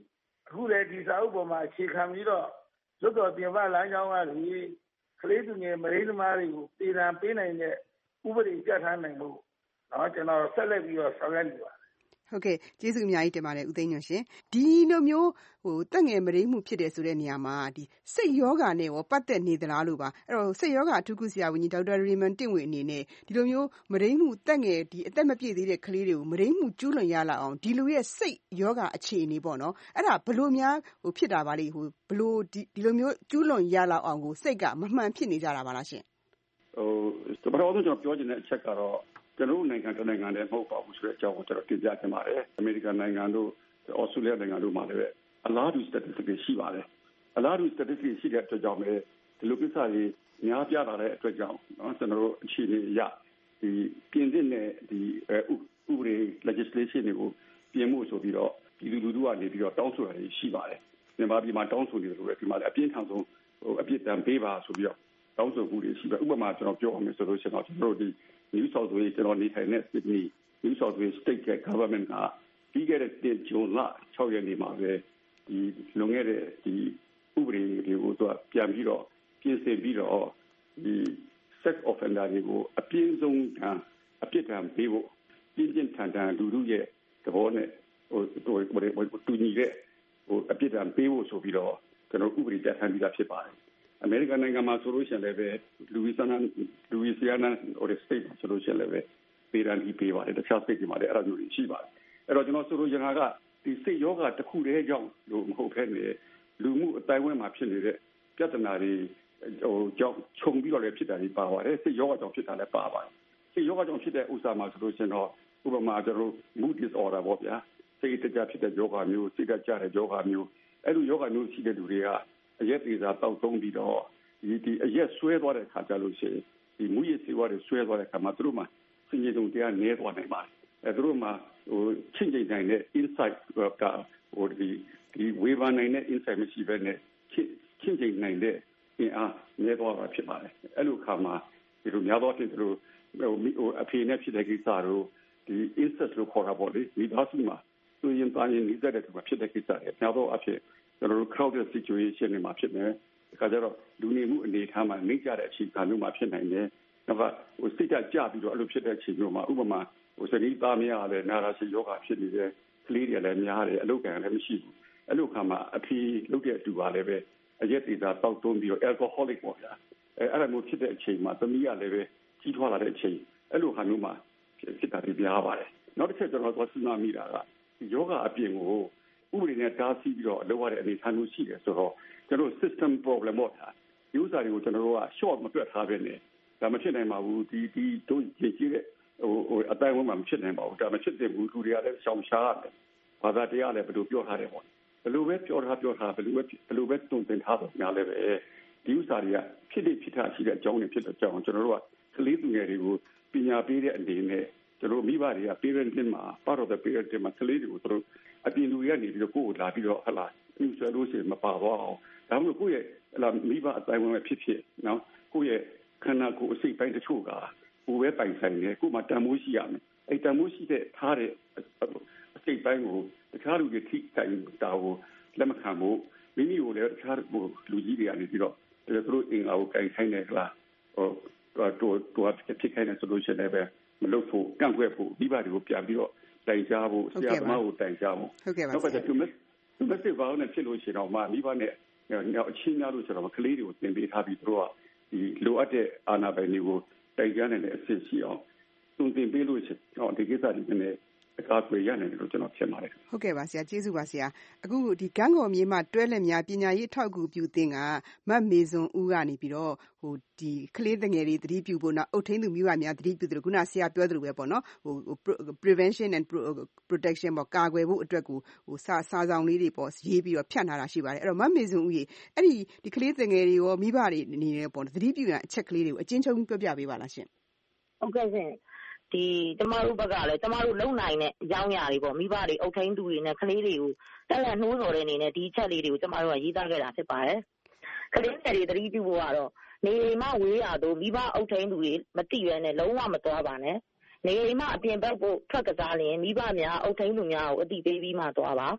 Speaker 18: အခုလည်းဒီစာအုပ်ပေါ်မှာအခြေခံပြီးတော့လွတ်တော်ပြင်ပလမ်းကြောင်းကနေကလေးသူငယ်မရိသမားတွေကိုပြည်ထောင်ပေးနိုင်တဲ့ဥပဒေပြဋ္ဌာန်းနိုင်လို့နော်ကျွန်တော်ဆက်လက်ပြီးတော့ဆောင်ရွက်နေပါတယ်
Speaker 11: ဟုတ်ကဲ့ကျေးဇူးအများကြီးတင်ပါတယ်ဦးသိန်းညွန့်ရှင်ဒီလိုမျိုးဟိုတက်ငယ်မရိမှုဖြစ်တယ်ဆိုတဲ့နေရာမှာဒီစိတ်ယောဂါနဲ့ရောပတ်သက်နေသလားလို့ပါအဲ့တော့စိတ်ယောဂါအထူးကုဆရာဝန်ကြီးဒေါက်တာရီမန်တင့်ဝေအနေနဲ့ဒီလိုမျိုးမရိမှုတက်ငယ်ဒီအသက်မပြည့်သေးတဲ့ကလေးတွေကိုမရိမှုကျူးလွန်ရလာအောင်ဒီလိုရဲ့စိတ်ယောဂါအခြေအနေပေါ့နော်အဲ့ဒါဘလို့များဟိုဖြစ်တာပါလေဟိုဘလို့ဒီဒီလိုမျိုးကျူးလွန်ရလာအောင်ကိုစိတ်ကမမှန်ဖြစ်နေကြတာပါလားရှင်
Speaker 19: ဟိုပထမဆုံးကျွန်တော်ပြောချင်တဲ့အချက်ကတော့ကျွန်တော်နိုင်ငံတနိုင်ငံတည်းမဟုတ်ပါဘူးဆိုတဲ့အကြောင်းကိုကျွန်တော်တင်ပြချင်ပါတယ်အမေရိကန်နိုင်ငံတို့ဩစတြေးလျနိုင်ငံတို့မှာလည်းအလားတူ statistics ရှိပါတယ်အလားတူ statistics ရှိတဲ့အတွက်ကြောင့်လည်းဒီလိုကိစ္စတွေများပြားလာတဲ့အတွက်ကြောင့်နော်ကျွန်တော်တို့အခြေအနေအရဒီပြင်သစ်နဲ့ဒီဥပဒေ legislation တွေကိုပြင်မှုဆိုပြီးတော့ဒီလူလူတို့ကနေပြီးတော့တောင်းဆိုတာတွေရှိပါတယ်မြန်မာပြည်မှာတောင်းဆိုနေတယ်လို့ပဲဒီမှာလည်းအပြင်းထန်ဆုံးဟိုအပြစ်ဒဏ်ပေးပါဆိုပြီးတော့တောင်းဆိုမှုတွေရှိတယ်ဥပမာကျွန်တော်ပြောအောင်ဆိုလို့ရှိရင်တော့ကျွန်တော်တို့ဒီ New South Wales ကျွန်တော်နေထိုင်တဲ့ Sydney New South Wales State Government ကပြီးခဲ့တဲ့ဇွန်လ၆ရက်နေ့မှာပဲဒီလွန်ခဲ့တဲ့ဒီဥပဒေတွေကိုသူကပြန်ပြီးတော့ပြင်ဆင်ပြီးတော့ဒီ sex offender တွေကိုအပြင်းဆုံးအပြစ်ဒဏ်ပေးဖို့ပြင်းပြင်းထန်ထန်လူလူရဲ့သဘောနဲ့ဟိုဟိုဟိုတူညီတဲ့ဟိုအပြစ်ဒဏ်ပေးဖို့ဆိုပြီးတော့ကျွန်တော်ဥပဒေပြဋ္ဌာန်းပြီးသားဖြစ်ပါတယ်အမေရိကန်နိုင်ငံမှာဆိုလို့ရှိရင်လည်းပဲလူဝီဆန်လူဝီဆီယာနာဟို state ဆိုလို့ရှိရင်လည်းပဲပေးရန်ဒီပေးပါတယ်တခြား state တွေမှာလည်းအဲ့လိုမျိုးရှိပါတယ်အဲ့တော့ကျွန်တော်ဆိုလို့ရတာကဒီစိတ်ယောဂတစ်ခုတည်းကြောင့်လို့မဟုတ်ဘဲနဲ့လူမှုအတိုင်းအဝန်းမှာဖြစ်နေတဲ့ပြဿနာတွေဟိုကြောင့်ခြုံပြီးတော့လည်းဖြစ်တာတွေပါပါတယ်စိတ်ယောဂကြောင့်ဖြစ်တာလည်းပါပါတယ်စိတ်ယောဂကြောင့်ဖြစ်တဲ့ဥစ္စာမှာဆိုလို့ရှိရင်တော့ဥပမာကျွန်တော် mood disorder ပေါ့ဗျာစိတ်တကြဖြစ်တဲ့ယောဂမျိုးစိတ်တကြတဲ့ယောဂမျိုးအဲ့လိုယောဂမျိုးရှိတဲ့လူတွေကအရက်သေးစားတောက်သုံးပြီးတော့ဒီဒီအရက်ဆွဲသွားတဲ့ခါကြလို့ရှိရင်ဒီမူရည်စေဝါတွေဆွဲသွားတဲ့ခါမှာသူတို့မှာစင်ကြယ်တုံတရားနည်းသွားနိုင်ပါတယ်အဲသူတို့မှာဟိုချင်းချင်းနိုင်တဲ့ insight ကဟိုဒီဒီဝေဘာနိုင်တဲ့ insight မရှိဘဲနဲ့ချင်းချင်းချင်းနိုင်တဲ့အင်အားနည်းသွားတာဖြစ်ပါတယ်အဲ့လိုခါမှာဒီလိုများသောဖြင့်သူတို့ဟိုအဖေနဲ့ဖြစ်တဲ့ကိစ္စတို့ဒီ incest လို့ခေါ်တာပေါ့လေဒီသားစုမှာသူရင်သားရင်နေတဲ့တူမှာဖြစ်တဲ့ကိစ္စတွေများသောအဖြစ်ကျွန်တော်တို့ crowded situation တွေမှာဖြစ်နေတယ်ဒါကြတော့လူနေမှုအနေအထားမှာနှိမ့်ကြတဲ့အချိန်ကမျိုးမှာဖြစ်နိုင်တယ်နောက်ကဟိုစိတ်ကြကြပြီးတော့အဲ့လိုဖြစ်တဲ့အချိန်မျိုးမှာဥပမာဟိုစတိသားမရလည်းနာရာရှိယောဂဖြစ်နေတယ်ကလေးတွေလည်းများတယ်အလုပ်ကံလည်းမရှိဘူးအဲ့လိုခါမှာအဖေလုပ်တဲ့အတူပါလည်းပဲအရက်သေးစားတောက်သွင်းပြီးတော့ alcoholic ပေါ့ဗျာအဲအဲ့လိုမျိုးဖြစ်တဲ့အချိန်မှာသမီးကလည်းပဲကြီးထွားလာတဲ့အချိန်အဲ့လိုခါမျိုးမှာဖြစ်တာပြများပါတယ်နောက်တစ်ချက်ကျွန်တော်သွားစဉ်းစားမိတာကယောဂအပြင်ကိုဥပဒေနဲ့တားဆီးပြီးတော့လုပ်ရတဲ့အနေအထားမျိုးရှိတယ်ဆိုတော့ကျွန်တော် system problem ပေါ့ဗျာဒီဥစ္စာတွေကိုကျွန်တော်တို့က short မတွက်ထားပဲနဲ့ဒါမဖြစ်နိုင်ပါဘူးဒီဒီတို့ကြည့်ကြည့်တဲ့ဟိုဟိုအတိုင်းဝန်းမှာမဖြစ်နိုင်ပါဘူးဒါမဖြစ်တဲ့ဘူးလူတွေကလည်းရှောင်ရှားရတယ်ဘာသာတရားလည်းဘယ်လိုပြောထားတယ်ပေါ့ဘယ်လိုပဲပြောထားပြောထားဘယ်လိုပဲဘယ်လိုပဲတုံ့ပြန်ထားတော့များလည်းပဲဒီဥစ္စာတွေကဖြစ်ဖြစ်ဖြစ်တာရှိတဲ့အကြောင်းတွေဖြစ်တဲ့အကြောင်းကျွန်တော်တို့ကကလေးသူငယ်တွေကိုပညာပေးတဲ့အနေနဲ့ကျွန်တော်မိဘတွေက parenting မှာ part of the parenting မှာကလေးတွေကိုတို့အပြင်လူတွေကနေပြီးတော့ကိုယ်ကိုလာပြီးတော့ဟလာသူဆွဲလို့ရှိရင်မပါတော့အောင်ဒါမှမဟုတ်ကိုယ့်ရဲ့ဟလာမိဘအတိုင်းဝင်ဖြစ်ဖြစ်နော်ကိုယ့်ရဲ့ခန္ဓာကိုယ်အစိတ်ပိုင်းတချို့ကကိုယ်ပဲပိုင်ဆိုင်တယ်ကိုယ်မှာတန်မိုးရှိရမယ်အဲ့တန်မိုးရှိတဲ့ထားတဲ့အစိတ်ပိုင်းကိုတခြားလူတွေထိတိုင်တာကိုလက်မခံဘူးမိမိကိုလည်းတခြားလူကြီးတွေကနေပြီးတော့သူတို့အင်အားကိုကင်ဆိုင်တယ်ကလားဟိုတော့တော့ဖြစ်ခိုင်းတဲ့ solution လည်းပဲမလုပ်ဖို့ကန့်ကွက်ဖို့မိဘတွေကိုပြန်ပြီးတော့တိုင်ကြဖို့ဆရာသမားကိုတိုင်ကြဖို့နောက်ကကျသူမသူမစစ်ပါနဲ့ဖြစ်လို့ရှိတော့မှမိဘနဲ့အချင်းများလို့ဆိုတော့ကလေးတွေကိုသင်ပေးထားပြီးသူတို့ကဒီလိုအပ်တဲ့အာဏာပိုင်တွေကိုတိုင်ကြနိုင်တဲ့အဆင့်ရှိအောင်သူသင်ပေးလို့ရှိတော့ဒီကိစ္စတွေနဲ့အကာအကွယ်ရနိုင်တယ်လို့ကျွန်တော်ဖြစ်ပါတယ်
Speaker 11: ဟုတ်ကဲ့ပါဆရာကျေးဇူးပါဆရာအခုဒီကန်းကော်မြေမှာတွဲလက်များပညာရေးထောက်ကူပြုသင်ကမတ်မေစွန်ဦးကနေပြီးတော့ဟိုဒီကလေးငယ်တွေသတိပြုဖို့နောက်အုတ်ထင်းသူမိဘများသတိပြုတယ်ခုနဆရာပြောသလိုပဲပေါ့နော်ဟို prevention and protection ပေါ့ကာကွယ်ဖို့အတွက်ကိုဟိုစာစာဆောင်လေးတွေပေါ့ရေးပြီးတော့ဖြန့်ထားတာရှိပါတယ်အဲ့တော့မတ်မေစွန်ဦးကြီးအဲ့ဒီဒီကလေးငယ်တွေရောမိဘတွေအနေနဲ့ပေါ့သတိပြုရန်အချက်ကလေးတွေကိုအချင်းချင်းပြောပြပေးပါလားရှင်
Speaker 20: ဟုတ်ကဲ့ရှင်ဒီကျမတို့ဘက်ကလည်းကျမတို့လုံနိုင်တဲ့အကြောင်းအရာတွေပေါ့မိဘတွေအုပ်ထိန်းသူတွေနဲ့ကလေးတွေကိုတက်လက်နှိုးဆော်တဲ့အနေနဲ့ဒီချက်လေးတွေကိုကျမတို့ကရေးသားခဲ့တာဖြစ်ပါတယ်။ကလေးငယ်တွေသတိပြုဖို့ကတော့နေမှဝေးရတော့မိဘအုပ်ထိန်းသူတွေမတိရဲနဲ့လုံးဝမသွားပါနဲ့။နေမှအပြင်ဘက်ကိုထွက်ကစားရင်မိဘများအုပ်ထိန်းသူများကိုအတိပေးပြီးမှသွားပါ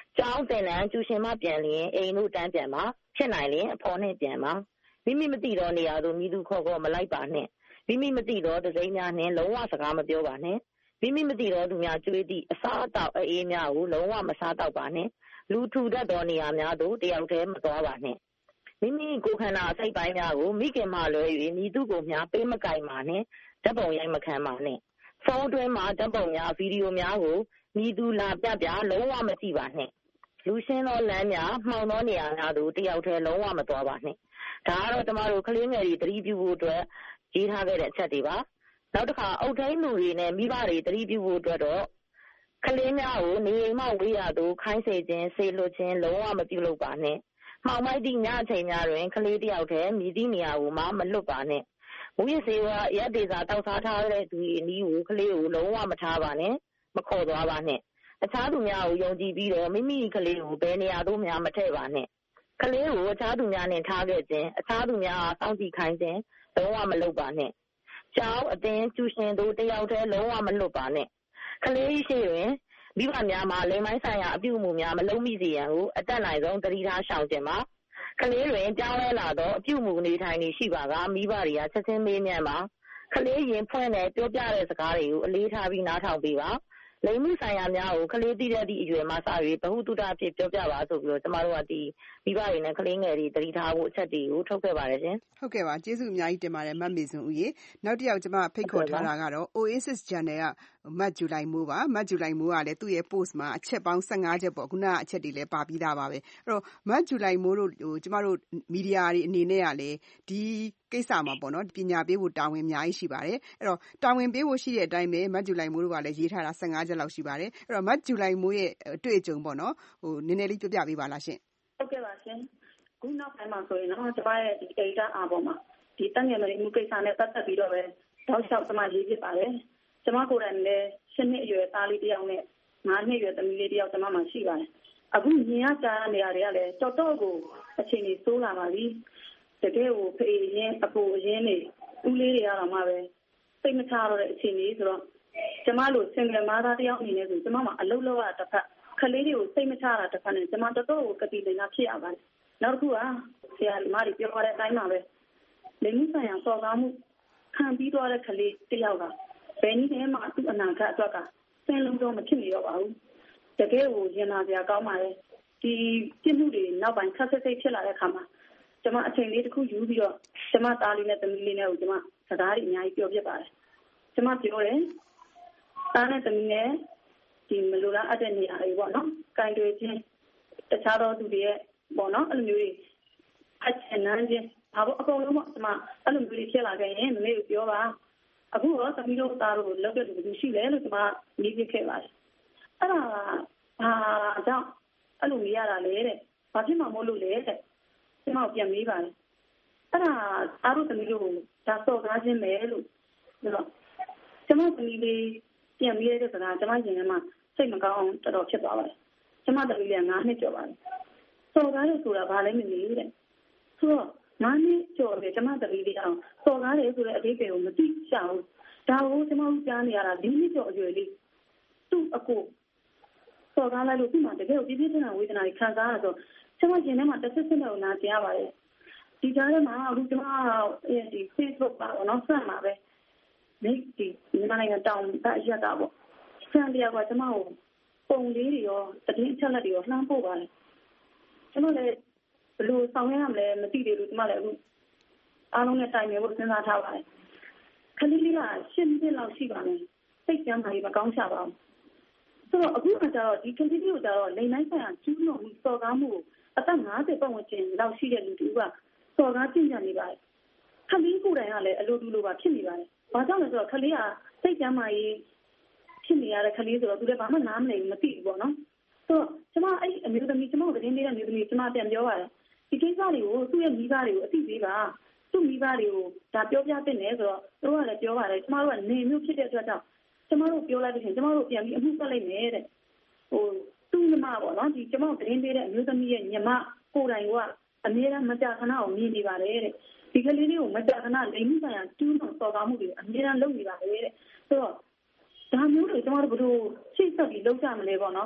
Speaker 20: ကျောင်းသင်တန်းကျူရှင်မပြန်လျင်အိမ်တို့တန်းပြန်ပါဖြစ်နိုင်ရင်အဖော်နဲ့ပြန်ပါမိမိမသိတော့နေရာသို့မိသူခေါ်ခေါ်မလိုက်ပါနဲ့မိမိမသိတော့တစိမ့်များနှင့်လုံးဝစကားမပြောပါနဲ့မိမိမသိတော့သူများကြွေးသည့်အစားအသောက်အေးများကိုလုံးဝမစားတော့ပါနဲ့လူထူတတ်သောနေရာများသို့တယောက်တည်းမသွားပါနဲ့မိမိကိုယ်ခန္ဓာအစိတ်ပိုင်းများကိုမိခင်မှလွဲ၍မိသူကိုများပေးမကင်ပါနဲ့ဓာတ်ပုံရိုက်မခံပါနဲ့ဖုန်းတွင်းမှာဓာတ်ပုံများဗီဒီယိုများကိုမိသူလာပြပြလုံးဝမကြည့်ပါနဲ့လူရှင်းသောလမ်းများမှောင်သောနေရာများသို့တယောက်တည်းလုံးဝမသွားပါနဲ့ဒါကတော့ကျမတို့ကလေးငယ်တွေသတိပြုဖို့အတွက်ရေးထားခဲ့တဲ့အချက်တွေပါနောက်တစ်ခါအုတ်ထိန်လူတွေနဲ့မိဘတွေသတိပြုဖို့အတွက်တော့ကလေးများကိုနေအိမ်မှဝေးရသို့ခိုင်းစေခြင်းဆေးလွှတ်ခြင်းလုံးဝမပြုလုပ်ပါနဲ့မှောင်မိုက်သည့်ညအချိန်များတွင်ကလေးတယောက်တည်းမြည်သည့်နေရာကိုမှမလွတ်ပါနဲ့မူရစေဝါရက်ဒေသာတောက်စားထားတဲ့သူတွေအနည်းကိုကလေးကိုလုံးဝမထားပါနဲ့မခေါ်သွားပါနဲ့အခြားသူများကိုယုံကြည်ပြီးတော့မိမိကလေးကိုဘယ်နေရာသို့မှမထည့်ပါနဲ့ကလေးကိုအခြားသူများနဲ့ထားခဲ့ခြင်းအခြားသူများအားစောင့်ကြည့်ခိုင်းခြင်းလုံးဝမလုပ်ပါနဲ့ကျောင်းအတင်းကျူရှင်တို့တယောက်တည်းလုံးဝမလွတ်ပါနဲ့ကလေးရှိတွင်မိဘများမှာလိမ်မိုင်းဆိုင်ရာအပြုအမူများမလုံးမိစေရန်ကိုအတက်နိုင်ဆုံးသတိထားရှောင်ကျင်ပါကလေးတွင်ကြောင်းလဲလာသောအပြုအမူနေထိုင်နေရှိပါကမိဘတွေကချက်ချင်းမေးမြန်းပါကလေးရင်ဖွင့်တဲ့ပြောပြတဲ့စကားတွေကိုအလေးထားပြီးနားထောင်ပေးပါလိမ်မှုဆိုင်ရာများကိုကလေးတည်တဲ့သည့်အရွယ်မှာစ၍ဘဟုတုတဖြစ်ပြောပြပါဆိုပြီးတော့ကျမတို့ကဒီမိဘတွေနဲ့ကလေးငယ်တွေသတိထားဖို့အချက်တွေကိုထုတ်ခဲ့ပါတယ်ရှင်
Speaker 11: ဟုတ်ကဲ့ပါကျေးဇူးအများကြီးတင်ပါတယ်မတ်မေစွန်ဦးရေနောက်တစ်ယောက်ကျမဖိတ်ခေါ်ထားတာကတော့ Oasis Channel ကမတ်ဂျူလိုင်မိုးပါမတ်ဂျူလိုင်မိုးကလည်းသူ့ရဲ့ post မှာအချက်ပေါင်း၁၅ချက်ပေါ့ခုနကအချက်တွေလည်းပါပြီးသားပါပဲအဲ့တော့မတ်ဂျူလိုင်မိုးတို့ဟိုကျမတို့မီဒီယာတွေအနေနဲ့ကလည်းဒီကိစ္စမှာပေါ့နော်ပညာပေးဖို့တာဝန်အများကြီးရှိပါတယ်အဲ့တော့တာဝန်ပေးဖို့ရှိတဲ့အတိုင်းပဲမတ်ဂျူလိုင်မိုးတို့ကလည်းရေးထားတာ၁၅ချက်လောက်ရှိပါတယ်အဲ့တော့မတ်ဂျူလိုင်မိုးရဲ့အတွေ့အကြုံပေါ့နော်ဟိုနည်းနည်းလေးပြောပြပေးပါလားရှင်
Speaker 21: ဟုတ်ကဲ့ပါရှင်ခုနောက်ပိုင်းမှာဆိုရင်တော့ကျမရဲ့ဒီ data အားပေါ်မှာဒီတန်ငယ်မမှုကိစ္စနဲ့ပတ်သက်ပြီးတော့ပဲတောက်လျှောက်ကျမရေးဖြစ်ပါတယ်ကျမကိုယ်တိုင်လည်းရှစ်နှစ်အရွယ်သားလေးတစ်ယောက်နဲ့ငါးနှစ်အရွယ်သမီးလေးတစ်ယောက်ကျမမှာရှိပါတယ်အခုမြင်ရကြားရနေရတွေကလည်းတော်တော်ကိုအချိန်ကြီးဆိုးလာပါပြီတကယ်ကိုဖေးရင်အပူအရင်နေဦးလေးတွေကတော့မှပဲစိတ်မချတော့တဲ့အချိန်ကြီးဆိုတော့ကျမတို့ single mother တစ်ယောက်အနေနဲ့ဆိုကျမမှာအလုပ်လုပ်ရတာတစ်ဖက်ခလေးတွေကိုစိတ်မချတာတစ်ဖက်နဲ့ကျမတော်တော်ကိုကတိလင်လာဖြစ်ရပါတယ်နောက်တစ်ခုကဆရာမတွေပြောတဲ့အတိုင်းပါပဲလိင်မှုဆိုင်ရာစော်ကားမှုခံပြီးတော့တဲ့ကလေးတစ်ယောက်ကဘယ်နည်းနဲ့မှသူ့အနာဂတ်အတွက်ကစင်လုံးတော့မဖြစ်နေတော့ပါဘူးတကယ်ကိုရင်နာစရာကောင်းပါတယ်ဒီပြစ်မှုတွေနောက်ပိုင်းခက်ဆက်စိတ်ဖြစ်လာတဲ့အခါမှာကျမအချိန်လေးတစ်ခုယူပြီးတော့ကျမသားလေးနဲ့သမီးလေးနဲ့ကိုကျမစကားတွေအများကြီးပြောပြပါတယ်ကျမပြောတယ်သားနဲ့သမီးနဲ့ဒီမလိုလားအပ်တဲ့နေရာတွေပေါ့နော်ကင်တွေချင်းတခြားသောသူတွေရဲ့ပေါ့နော်အဲ့လိုမျိုးတွေအချက်နန်းချင်းဘာလို့အကုန်လုံးပေါ့ကျမအဲ့လိုမျိုးတွေဖြစ်လာခဲ့ရင်မမေကိုပြောပါအခုတော့သမီးတို့သားတို့လောက်တဲ့လူရှိလဲလို့ကျမနေပြခဲ့ပါတယ်အဲ့ဒါဘာကြောင့်အဲ့လိုမရတာလဲတဲ့ဘာဖြစ်မှမလို့လဲတဲ့ကျမကိုပြန်မေးပါတယ်အဲ့ဒါအားတို့သမီးတို့ဒါစော်ကားခြင်းပဲလို့ဆိုတော့ကျမသမီးလေးပြန်မေးတဲ့စကားကျမရင်ထဲမှာစိတ်မကောင်းအောင်တော်တော်ဖြစ်သွားပါတယ်ကျမသမီးလေးကငါးနှစ်ကျော်ပါတယ်စော်ကားလို့ဆိုတာဘာလဲမသိဘူးတဲ့ဆိုတော့ငါးနှစ်ကျော်တယ်ကျမသမီးလေးအောင်စော်ကားတယ်ဆိုတဲ့အဓိပ္ပာယ်ကိုမသိချအောင်ဒါကိုကျမတို့ကြားနေရတာဒီနှစ်ကျော်အရွယ်လေးသူ့အကိုစော်ကားလိုက်လို့သူ့မှာတကယ်ကိုပြည့်ပြည့်စုံစုံဝေဒနာတွေခံစားရဆိုကျမရင်ထဲမှာတစ်ဆက်ဆက်နဲ့နာကျင်ရပါတယ်ဒီကြားထဲမှာအခုကျမဒီ Facebook ပါတော့နော်ဆက်မှာပဲဒီဒီမြန်မာနိုင်ငံတောင်တအရက်တာပေါ့ဆန်တရားကကျမကိုပုံလေးတွေရောတည်င်းချက်လက်တွေရောလှမ်းပို့ပါတယ်ကျမလည်းဘယ်လိုဆောင်ရရမလဲမသိသေးဘူးကျမလည်းအခုအားလုံးနဲ့တိုင်ပင်ဖို့စဉ်းစားထားပါတယ်ခလေးလေးကရှင်းပြလောက်ရှိပါမယ်စိတ်ကြမ်းပါလေမကောင်းချပါဘူးဆိုတော့အခုကကျတော့ဒီကလေးလေးကိုကျတော့လိန်တိုင်းဆိုင်ရာကျူးလွန်မှုစော်ကားမှုအသက်၅၀ပတ်ဝန်းကျင်လောက်ရှိတဲ့လူတူကစော်ကားကျင့်ကြံနေပါတယ်ခလေးကိုယ်တိုင်ကလည်းအလိုတူလိုပါဖြစ်နေပါတယ်ဘာကြောင့်လဲဆိုတော့ခလေးကစိတ်ကြမ်းပါရေးဖြစ်နေရတဲ့ခလေးဆိုတော့သူလည်းဘာမှနားမလည်ဘူးမသိဘူးပေါ့နော်ဆိုတော့ကျမအဲ့အမျိုးသမီးကျမကိုသတင်းပေးတဲ့မျိုးသမီးကျမပြန်ပြောပါတယ်ဒီကိစ္စတွေကိုသူ့ရဲ့မိဘတွေကိုအသိပေးပါသူ့မိဘတွေကိုဒါပြောပြတဲ့နယ်ဆိုတော့သူကလည်းပြောပါတယ်ကျမတို့ကနေမျိုးဖြစ်တဲ့အတွက်ကြောင့်ကျမတို့ပြောလိုက်တဲ့ချိန်ကျမတို့ပြန်ပြီးအမှုဆက်လိုက်မယ်တဲ့ဟိုသူ့ညီမပေါ့နော်ဒီကျမတို့သတင်းပေးတဲ့အမျိုးသမီးရဲ့ညီမကိုယ်တိုင်ကအမြဲတမ်းမကြာခဏကိုမြင်နေပါတယ်တဲ့ဒီကလေးလေးကိုမကြာခဏလိမ်မှုဆိုင်ရာကျူးလွန်စော်ကားမှုတွေအမြဲတမ်းလုပ်နေပါတယ်တဲ့ဆိုတော့ဒါမျိုးတွေကျမတို့ဘယ်လိုရှေ့ဆက်ပြီးလုပ်ကြမလဲပေါ့နော်